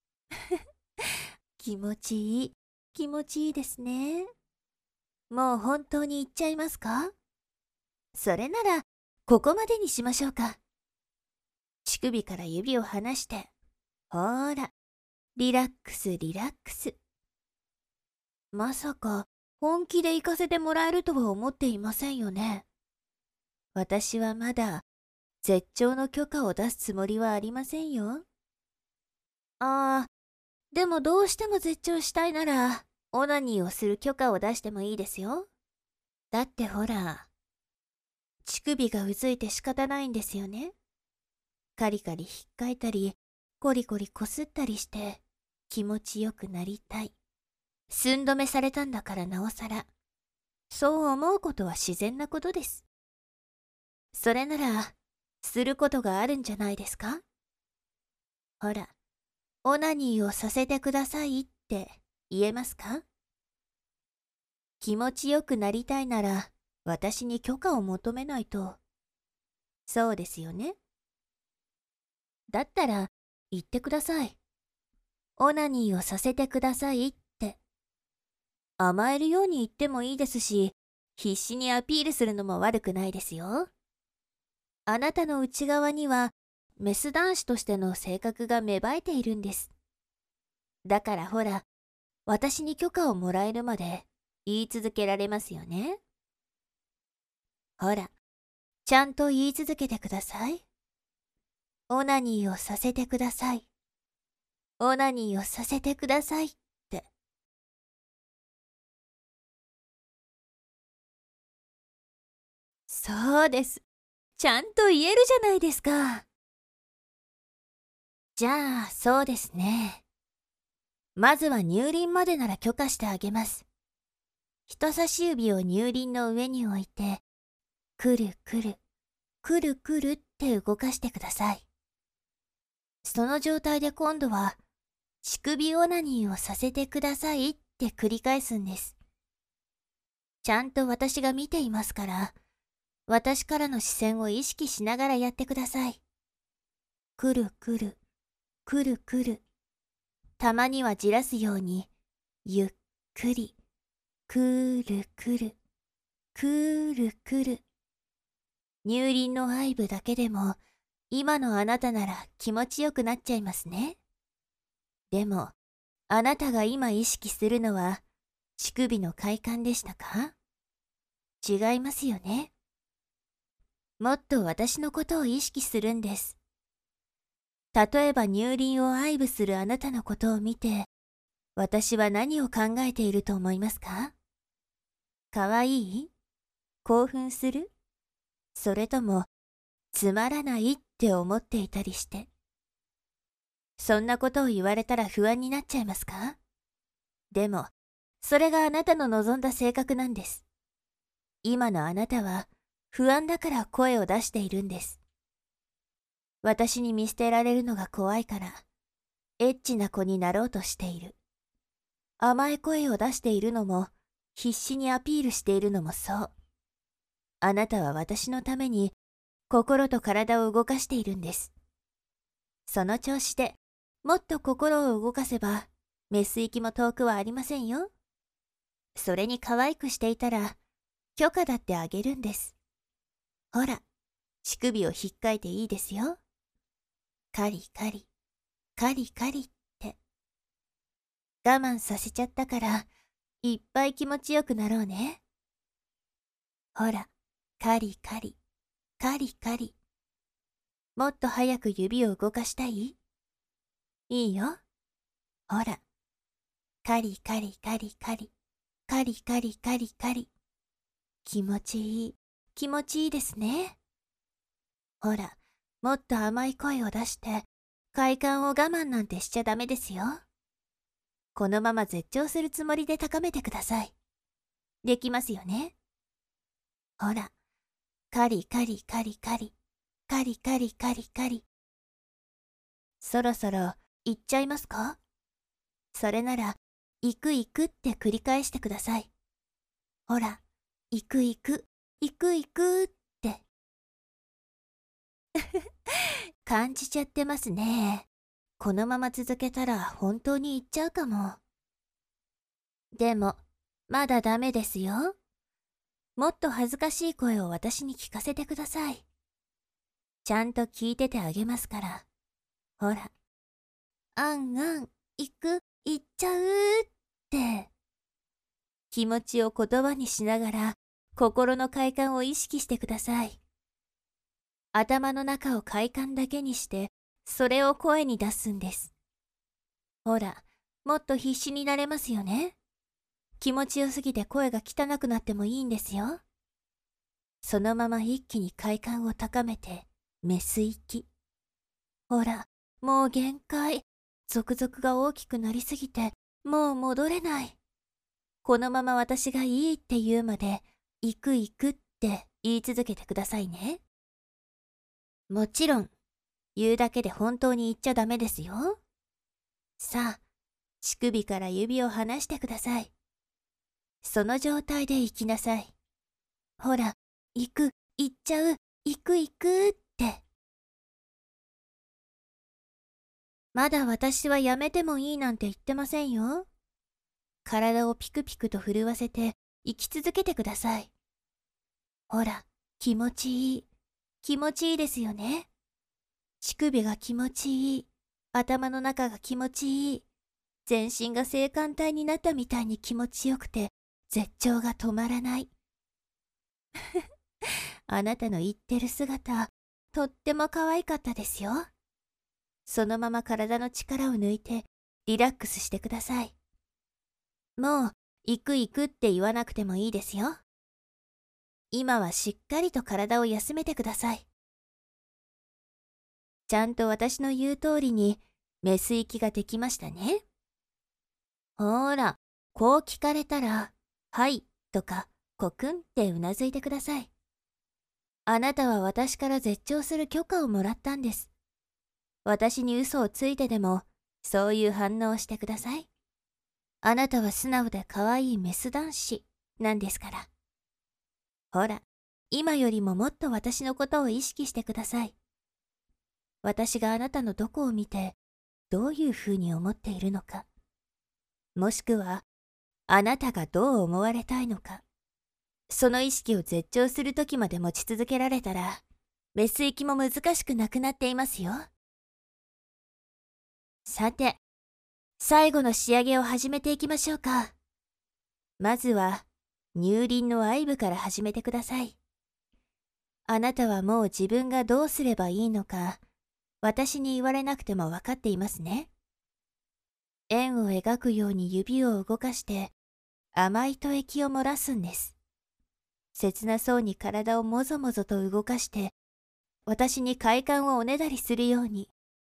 気持ちいい、気持ちいいですね。もう本当に行っちゃいますか？それなら、ここまでにしましょうか。乳首から指を離して、ほーら、リラックスリラックス。まさか、本気で行かせてもらえるとは思っていませんよね。私はまだ、絶頂の許可を出すつもりはありませんよ。ああ、でもどうしても絶頂したいなら、オナニーをする許可を出してもいいですよ。だってほら、乳首がうずいて仕方ないんですよね。カリカリ引っかいたり、コリコリこすったりして、気持ちよくなりたい。寸止めされたんだからなおさら。そう思うことは自然なことです。それなら、することがあるんじゃないですか？ほら、オナニーをさせてくださいって言えますか？気持ちよくなりたいなら、私に許可を求めないと。そうですよね。だったら、言ってください。オナニーをさせてくださいって。甘えるように言ってもいいですし、必死にアピールするのも悪くないですよ。あなたの内側には、メス男子としての性格が芽生えているんです。だからほら、私に許可をもらえるまで言い続けられますよね。ほら、ちゃんと言い続けてください。オナニーをさせてください。オナニーをさせてくださいって。そうです。ちゃんと言えるじゃないですか。じゃあ、そうですね。まずは乳輪までなら許可してあげます。人差し指を乳輪の上に置いて、くるくる、くるくるって動かしてください。その状態で今度は、乳首オナニーをさせてくださいって繰り返すんです。ちゃんと私が見ていますから、私からの視線を意識しながらやってください。くるくる、くるくる。たまにはじらすように、ゆっくり、くるくる、くるくる。乳輪の愛撫だけでも、今のあなたなら気持ちよくなっちゃいますね。でも、あなたが今意識するのは、乳首の快感でしたか？違いますよね。もっと私のことを意識するんです。例えば乳輪を愛撫するあなたのことを見て、私は何を考えていると思いますか？ かわいい？興奮する？それとも、つまらないって思っていたりして。そんなことを言われたら不安になっちゃいますか？でも、それがあなたの望んだ性格なんです。今のあなたは、不安だから声を出しているんです。私に見捨てられるのが怖いから、エッチな子になろうとしている。甘い声を出しているのも、必死にアピールしているのもそう。あなたは私のために、心と体を動かしているんです。その調子で、もっと心を動かせば、メス行きも遠くはありませんよ。それに可愛くしていたら、許可だってあげるんです。ほら、乳首をひっかいていいですよ。カリカリ、カリカリって。我慢させちゃったから、いっぱい気持ちよくなろうね。ほら、カリカリ、カリカリ。もっと早く指を動かしたい？いいよ。ほら、カリカリカリカリ、カリカリカリカリ。気持ちいい、気持ちいいですね。ほら、もっと甘い声を出して、快感を我慢なんてしちゃダメですよ。このまま絶頂するつもりで高めてください。できますよね？ほら、カリカリカリカリ、カリカリカリカリ。そろそろ行っちゃいますか？それなら、行く行くって繰り返してください。ほら、行く行く、行く行くって。感じちゃってますね。このまま続けたら本当に行っちゃうかも。でも、まだダメですよ。もっと恥ずかしい声を私に聞かせてください。ちゃんと聞いててあげますから。ほら。あんあん、行く、行っちゃうって。気持ちを言葉にしながら、心の快感を意識してください。頭の中を快感だけにして、それを声に出すんです。ほら、もっと必死になれますよね。気持ちよすぎて声が汚くなってもいいんですよ。そのまま一気に快感を高めて、メス行き。ほら、もう限界。続々が大きくなりすぎて、もう戻れない。このまま私がいいって言うまで、行く行くって言い続けてくださいね。もちろん、言うだけで本当に言っちゃダメですよ。さあ、乳首から指を離してください。その状態で行きなさい。ほら、行く、行っちゃう、行く行くって。まだ私はやめてもいいなんて言ってませんよ。体をピクピクと震わせて生き続けてください。ほら、気持ちいい。気持ちいいですよね。乳首が気持ちいい。頭の中が気持ちいい。全身が性感帯になったみたいに気持ちよくて、絶頂が止まらない。あなたの言ってる姿、とっても可愛かったですよ。そのまま体の力を抜いて、リラックスしてください。もう、行く行くって言わなくてもいいですよ。今はしっかりと体を休めてください。ちゃんと私の言う通りに、メス行きができましたね。ほーら、こう聞かれたら、はい、とか、コクンってうなずいてください。あなたは私から絶頂する許可をもらったんです。私に嘘をついてでも、そういう反応をしてください。あなたは素直で可愛いメス男子なんですから。ほら、今よりももっと私のことを意識してください。私があなたのどこを見て、どういうふうに思っているのか。もしくは、あなたがどう思われたいのか。その意識を絶頂する時まで持ち続けられたら、メス行きも難しくなくなっていますよ。さて、最後の仕上げを始めていきましょうか。まずは、乳輪の愛部から始めてください。あなたはもう自分がどうすればいいのか、私に言われなくても分かっていますね。円を描くように指を動かして、甘い吐液を漏らすんです。 切なそうに体をもぞもぞと動かして、私に快感をおねだりするように。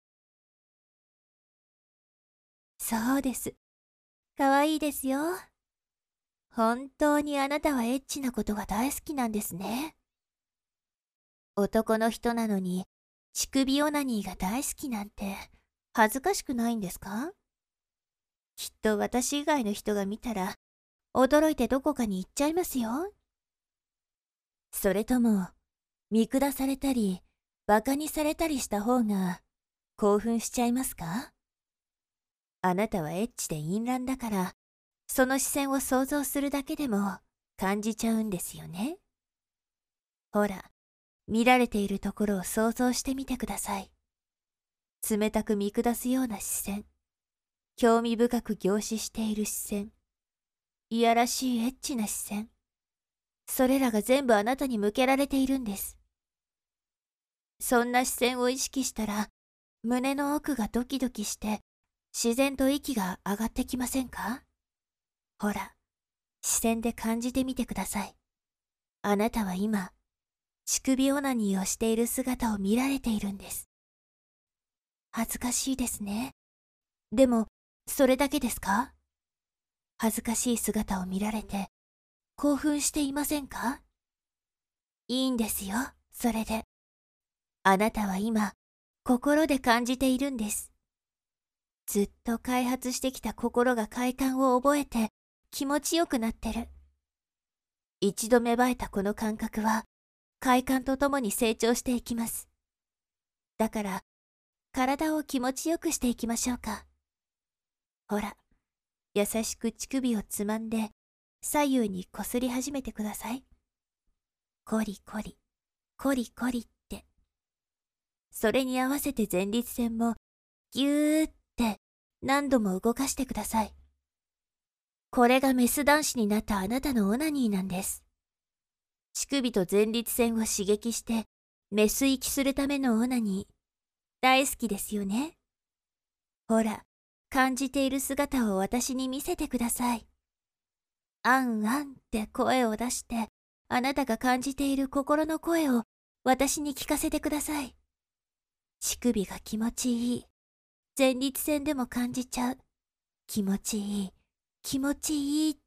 そうです。かわいいですよ。本当にあなたはエッチなことが大好きなんですね。男の人なのに、乳首オナニーが大好きなんて、恥ずかしくないんですか？きっと私以外の人が見たら、驚いてどこかに行っちゃいますよ。それとも、見下されたり、馬鹿にされたりした方が、興奮しちゃいますか？あなたはエッチで淫乱だから、その視線を想像するだけでも感じちゃうんですよね。ほら、見られているところを想像してみてください。冷たく見下すような視線、興味深く凝視している視線、いやらしいエッチな視線、それらが全部あなたに向けられているんです。そんな視線を意識したら、胸の奥がドキドキして、自然と息が上がってきませんか？ほら、視線で感じてみてください。あなたは今、乳首オナニーをしている姿を見られているんです。恥ずかしいですね。でも、それだけですか？恥ずかしい姿を見られて、興奮していませんか？いいんですよ、それで。あなたは今、心で感じているんです。ずっと開発してきた心が快感を覚えて気持ちよくなってる。一度芽生えたこの感覚は快感とともに成長していきます。だから体を気持ちよくしていきましょうか。ほら、優しく乳首をつまんで左右にこすり始めてください。コリコリ、コリコリって。それに合わせて前立腺もぎゅーって何度も動かしてください。これがメス男子になったあなたのオナニーなんです。乳首と前立腺を刺激してメス行きするためのオナニー、大好きですよね。ほら、感じている姿を私に見せてください。あんあんって声を出して、あなたが感じている心の声を私に聞かせてください。乳首が気持ちいい。前立腺でも感じちゃう。気持ちいい。気持ちいいって。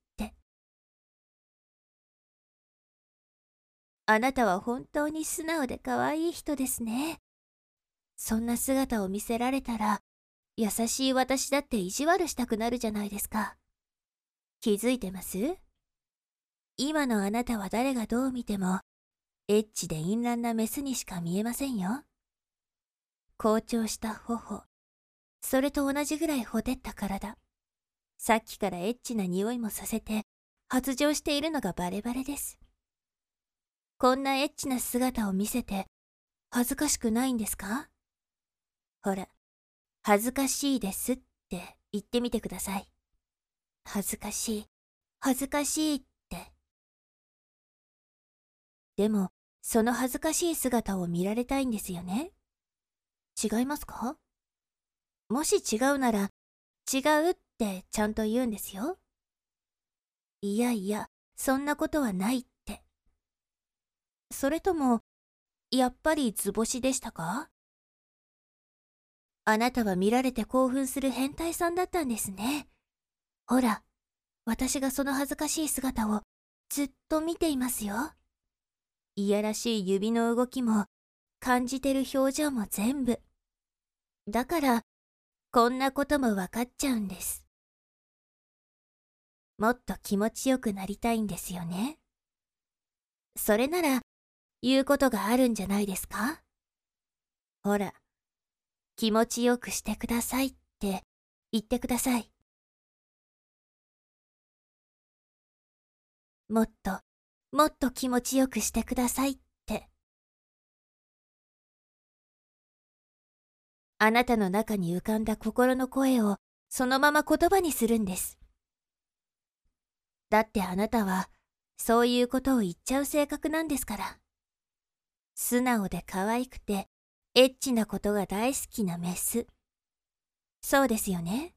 あなたは本当に素直で可愛い人ですね。そんな姿を見せられたら、優しい私だって意地悪したくなるじゃないですか。気づいてます？今のあなたは誰がどう見ても、エッチで淫乱なメスにしか見えませんよ。好調した頬、それと同じぐらいほてった体。さっきからエッチな匂いもさせて、発情しているのがバレバレです。こんなエッチな姿を見せて、恥ずかしくないんですか？ほら、恥ずかしいですって言ってみてください。恥ずかしい、恥ずかしいって。でも、その恥ずかしい姿を見られたいんですよね？違いますか？もし違うなら、違うってちゃんと言うんですよ。いやいや、そんなことはないって。それとも、やっぱり図星でしたか？あなたは見られて興奮する変態さんだったんですね。ほら、私がその恥ずかしい姿をずっと見ていますよ。いやらしい指の動きも、感じてる表情も全部。だから、こんなこともわかっちゃうんです。もっと気持ちよくなりたいんですよね。それなら、言うことがあるんじゃないですか？ほら、気持ちよくしてくださいって言ってください。もっと、もっと気持ちよくしてくださいって。あなたの中に浮かんだ心の声をそのまま言葉にするんです。だってあなたはそういうことを言っちゃう性格なんですから。素直で可愛くてエッチなことが大好きなメス。そうですよね。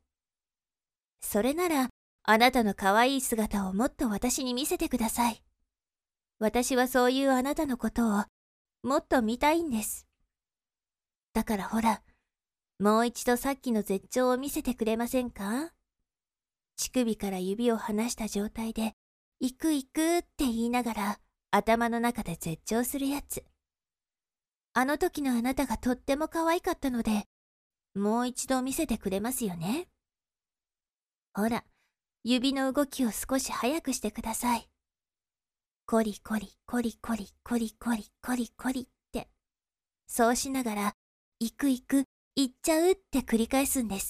それならあなたの可愛い姿をもっと私に見せてください。 私はそういうあなたのことをもっと見たいんです。だからほら、もう一度さっきの絶頂を見せてくれませんか？乳首から指を離した状態で、行く行くって言いながら頭の中で絶頂するやつ。あの時のあなたがとっても可愛かったので、もう一度見せてくれますよね？ほら、指の動きを少し早くしてください。コリコリコリコリコリコリコリコリって。そうしながら、行く行く、行っちゃうって繰り返すんです。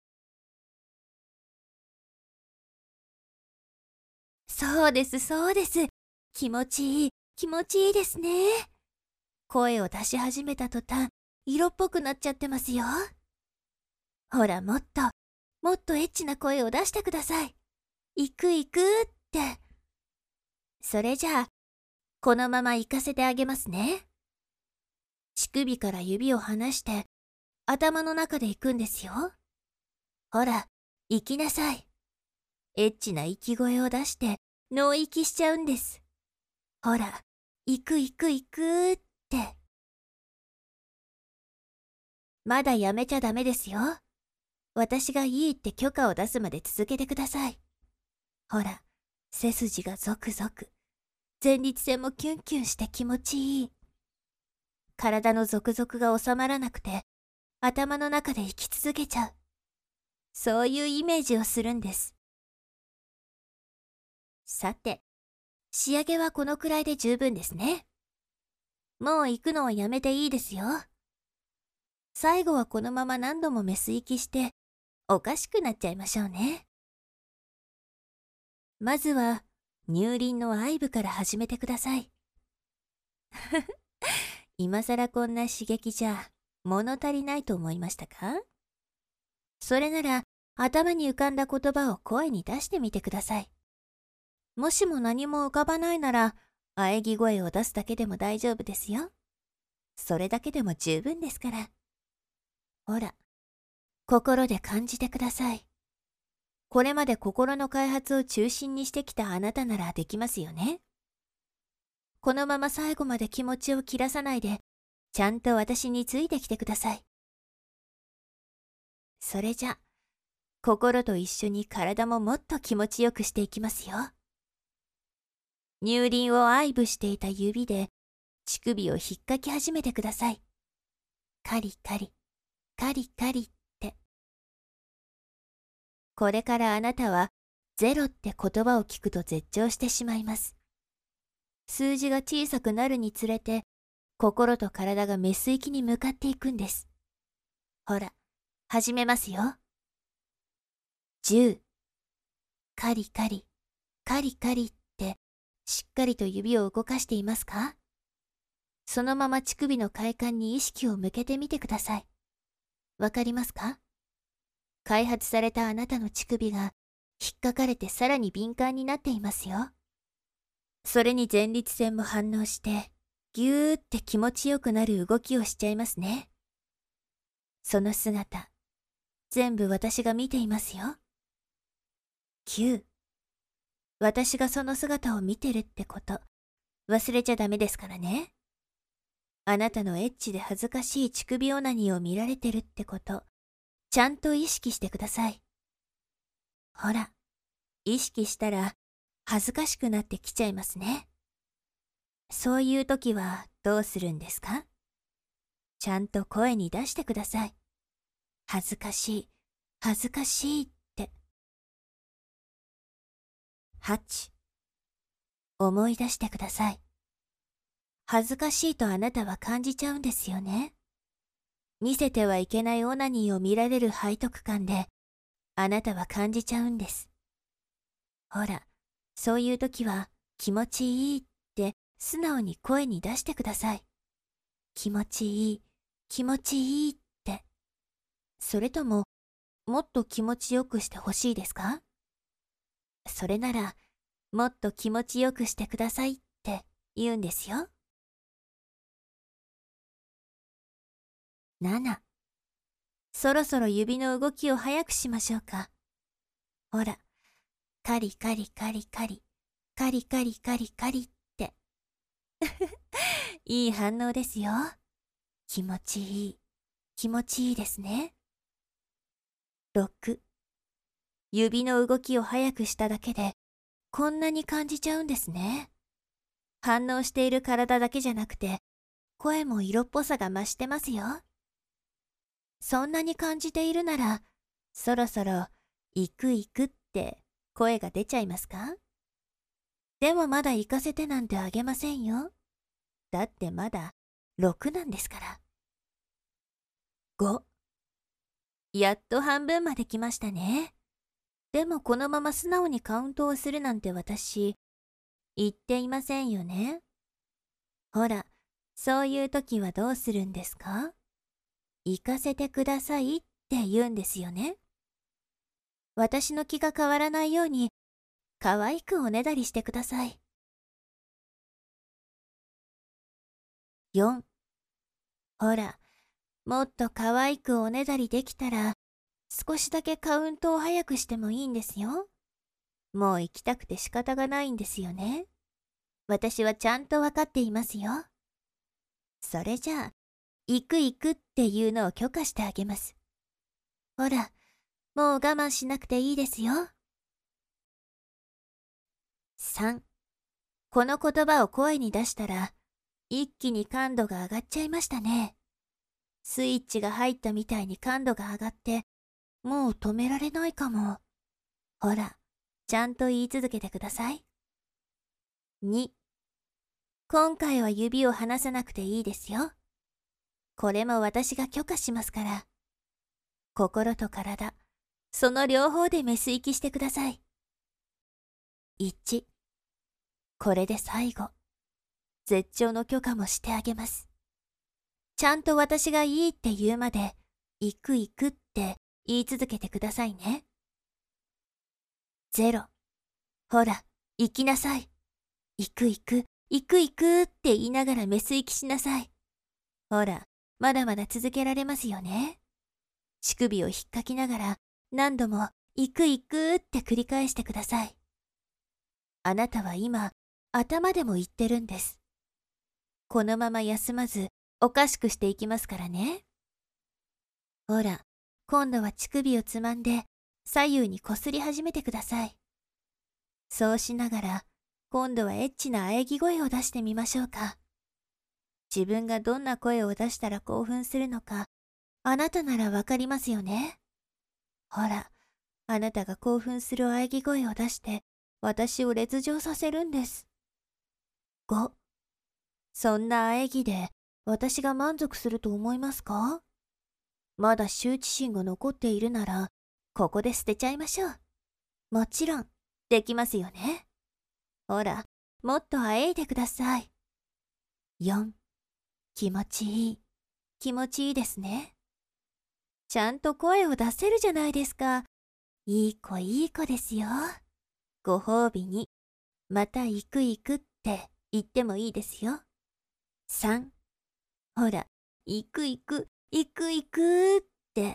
そうですそうです。気持ちいい、気持ちいいですね。声を出し始めた途端、色っぽくなっちゃってますよ。ほら、もっと、もっとエッチな声を出してください。行く行くって。それじゃあ、このまま行かせてあげますね。乳首から指を離して、頭の中で行くんですよ。ほら、行きなさい。エッチな息声を出して、脳息しちゃうんです。ほら、行く行く行くって。まだやめちゃダメですよ。私がいいって許可を出すまで続けてください。ほら、背筋がゾクゾク。前立腺もキュンキュンして気持ちいい。体のゾクゾクが収まらなくて、頭の中で生き続けちゃう。そういうイメージをするんです。さて、仕上げはこのくらいで十分ですね。もう行くのはやめていいですよ。最後はこのまま何度もメス息して、おかしくなっちゃいましょうね。まずは、乳輪の愛部から始めてください。今更こんな刺激じゃ物足りないと思いましたか？それなら頭に浮かんだ言葉を声に出してみてください。もしも何も浮かばないなら喘ぎ声を出すだけでも大丈夫ですよ。それだけでも十分ですから。ほら、心で感じてください。これまで心の開発を中心にしてきたあなたならできますよね。このまま最後まで気持ちを切らさないで、ちゃんと私についてきてください。それじゃ、心と一緒に体ももっと気持ちよくしていきますよ。乳輪を愛撫していた指で、乳首を引っかき始めてください。カリカリ、カリカリって。これからあなたは、ゼロって言葉を聞くと絶頂してしまいます。数字が小さくなるにつれて、心と体がメス域に向かっていくんです。ほら、始めますよ。10。カリカリ、カリカリって、しっかりと指を動かしていますか？そのまま乳首の快感に意識を向けてみてください。わかりますか？開発されたあなたの乳首が、引っかかれてさらに敏感になっていますよ。それに前立腺も反応して、ぎゅーって気持ちよくなる動きをしちゃいますね。その姿、全部私が見ていますよ。9。私がその姿を見てるってこと、忘れちゃダメですからね。あなたのエッチで恥ずかしい乳首オナニーを見られてるってこと、ちゃんと意識してください。ほら、意識したら、恥ずかしくなってきちゃいますね。そういう時はどうするんですか？ちゃんと声に出してください。恥ずかしい、恥ずかしいって。8。思い出してください。恥ずかしいとあなたは感じちゃうんですよね。見せてはいけないオナニーを見られる背徳感で、あなたは感じちゃうんです。ほら、そういう時は気持ちいいって素直に声に出してください。気持ちいい、気持ちいいって。それとも、もっと気持ちよくしてほしいですか？それなら、もっと気持ちよくしてくださいって言うんですよ。7。そろそろ指の動きを早くしましょうか。ほら、カリカリカリカリ、カリカリカリカリって。 いい反応ですよ。気持ちいい。気持ちいいですね。6、指の動きを速くしただけで、こんなに感じちゃうんですね。反応している体だけじゃなくて、声も色っぽさが増してますよ。そんなに感じているなら、そろそろ、行く行くって声が出ちゃいますか？でもまだ行かせてなんてあげませんよ。だってまだ6なんですから。5、やっと半分まで来ましたね。でもこのまま素直にカウントをするなんて私、言っていませんよね。ほら、そういう時はどうするんですか？行かせてくださいって言うんですよね。私の気が変わらないように、可愛くおねだりしてください。4、ほら、もっと可愛くおねだりできたら、少しだけカウントを早くしてもいいんですよ。もう行きたくて仕方がないんですよね。私はちゃんとわかっていますよ。それじゃあ、行く行くっていうのを許可してあげます。ほら、もう我慢しなくていいですよ。3、この言葉を声に出したら、一気に感度が上がっちゃいましたね。スイッチが入ったみたいに感度が上がって、もう止められないかも。ほら、ちゃんと言い続けてください。2、今回は指を離さなくていいですよ。これも私が許可しますから。心と体、その両方でメス息してください。1、これで最後。絶頂の許可もしてあげます。ちゃんと私がいいって言うまで、行く行くって言い続けてくださいね。0、ほら、行きなさい。行く行く、行く行くって言いながらメス息しなさい。ほら、まだまだ続けられますよね。乳首を引っかきながら何度も行く行くって繰り返してください。あなたは今、頭でも言ってるんです。このまま休まず、おかしくしていきますからね。ほら、今度は乳首をつまんで、左右にこすり始めてください。そうしながら、今度はエッチな喘ぎ声を出してみましょうか。自分がどんな声を出したら興奮するのか、あなたならわかりますよね。ほら、あなたが興奮する喘ぎ声を出して、私を劣情させるんです。5、そんな喘ぎで、私が満足すると思いますか？まだ羞恥心が残っているなら、ここで捨てちゃいましょう。もちろん、できますよね。ほら、もっと喘いでください。4、気持ちいい。気持ちいいですね。ちゃんと声を出せるじゃないですか。いい子いい子ですよ。ご褒美に、また行く行くって言ってもいいですよ。3、ほら、行く行く、行く行くって。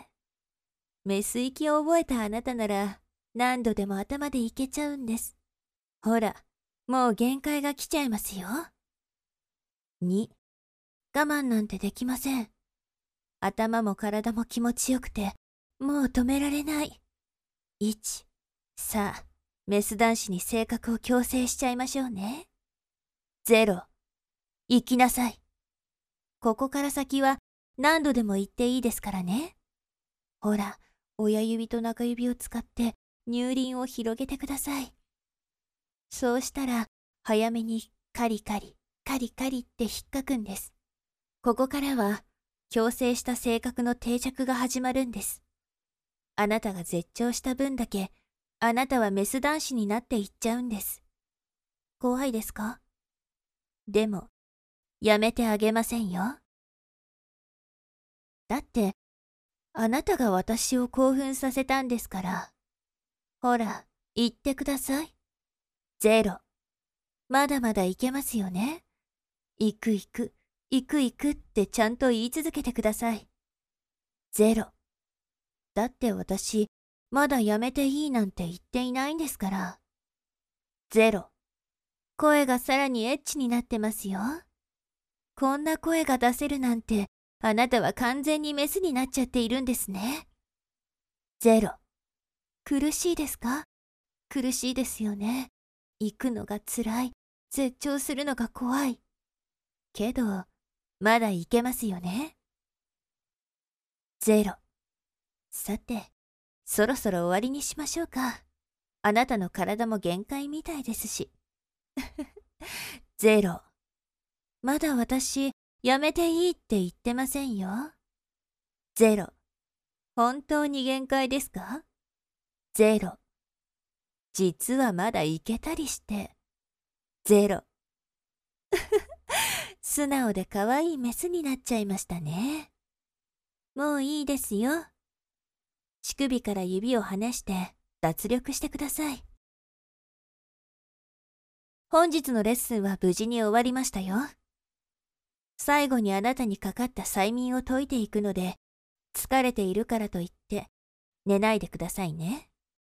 メス息を覚えたあなたなら、何度でも頭でいけちゃうんです。ほら、もう限界が来ちゃいますよ。2、我慢なんてできません。頭も体も気持ちよくて、もう止められない。1、さあ、メス男子に性格を強制しちゃいましょうね。0、行きなさい。ここから先は何度でも言っていいですからね。ほら、親指と中指を使って乳輪を広げてください。そうしたら、早めにカリカリ、カリカリって引っかくんです。ここからは、矯正した性格の定着が始まるんです。あなたが絶頂した分だけ、あなたはメス男子になっていっちゃうんです。怖いですか？でも、やめてあげませんよ。だって、あなたが私を興奮させたんですから。ほら、言ってください。0、まだまだいけますよね。行く行く、行く行くってちゃんと言い続けてください。0、だって私、まだやめていいなんて言っていないんですから。0、 声がさらにエッチになってますよ。こんな声が出せるなんて、あなたは完全にメスになっちゃっているんですね。0。苦しいですか？苦しいですよね。行くのが辛い。絶頂するのが怖い。けど、まだ行けますよね。0。さて、そろそろ終わりにしましょうか。あなたの体も限界みたいですし。0。まだ私、やめていいって言ってませんよ。0。本当に限界ですか？ 0。実はまだいけたりして。0。素直で可愛いメスになっちゃいましたね。もういいですよ。乳首から指を離して脱力してください。本日のレッスンは無事に終わりましたよ。最後にあなたにかかった催眠を解いていくので、疲れているからといって寝ないでくださいね。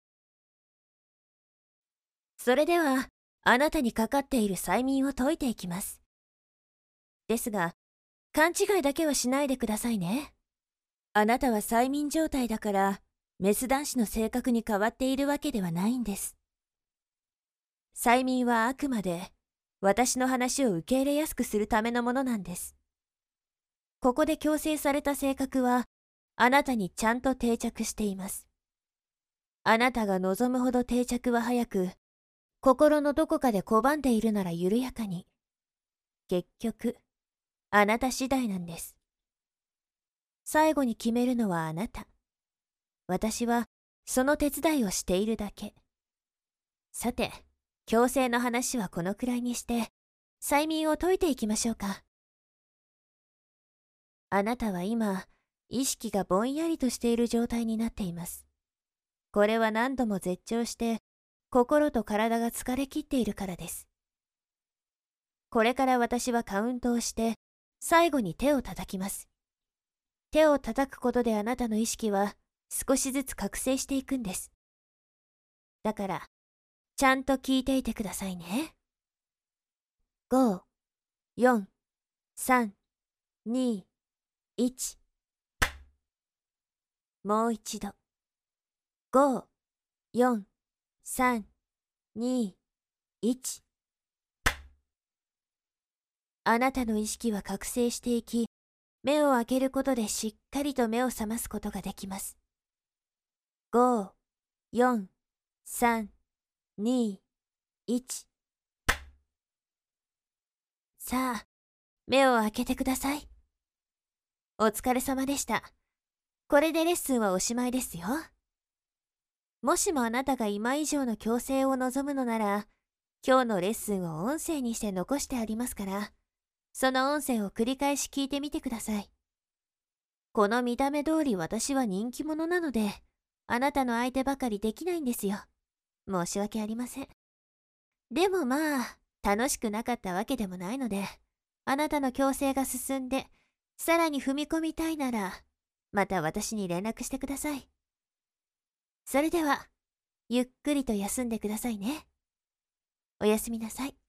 それでは、あなたにかかっている催眠を解いていきます。ですが、勘違いだけはしないでくださいね。あなたは催眠状態だから、メス男子の性格に変わっているわけではないんです。催眠はあくまで、私の話を受け入れやすくするためのものなんです。ここで強制された性格は、あなたにちゃんと定着しています。あなたが望むほど定着は早く、心のどこかで拒んでいるなら緩やかに。結局、あなた次第なんです。最後に決めるのはあなた。私はその手伝いをしているだけ。さて、強制の話はこのくらいにして、催眠を解いていきましょうか。あなたは今、意識がぼんやりとしている状態になっています。これは何度も絶頂して、心と体が疲れ切っているからです。これから私はカウントをして、最後に手を叩きます。手を叩くことであなたの意識は少しずつ覚醒していくんです。だから、ちゃんと聞いていてくださいね。5、4、3、2、1。もう一度。5、4、3、2、1。あなたの意識は覚醒していき、目を開けることでしっかりと目を覚ますことができます。5、4、3、2、1。さあ、目を開けてください。お疲れ様でした。これでレッスンはおしまいですよ。もしもあなたが今以上の矯正を望むのなら、今日のレッスンを音声にして残してありますから、その音声を繰り返し聞いてみてください。この見た目通り私は人気者なので、あなたの相手ばかりできないんですよ。申し訳ありません。でもまあ、楽しくなかったわけでもないので、あなたの矯正が進んで、さらに踏み込みたいなら、また私に連絡してください。それでは、ゆっくりと休んでくださいね。おやすみなさい。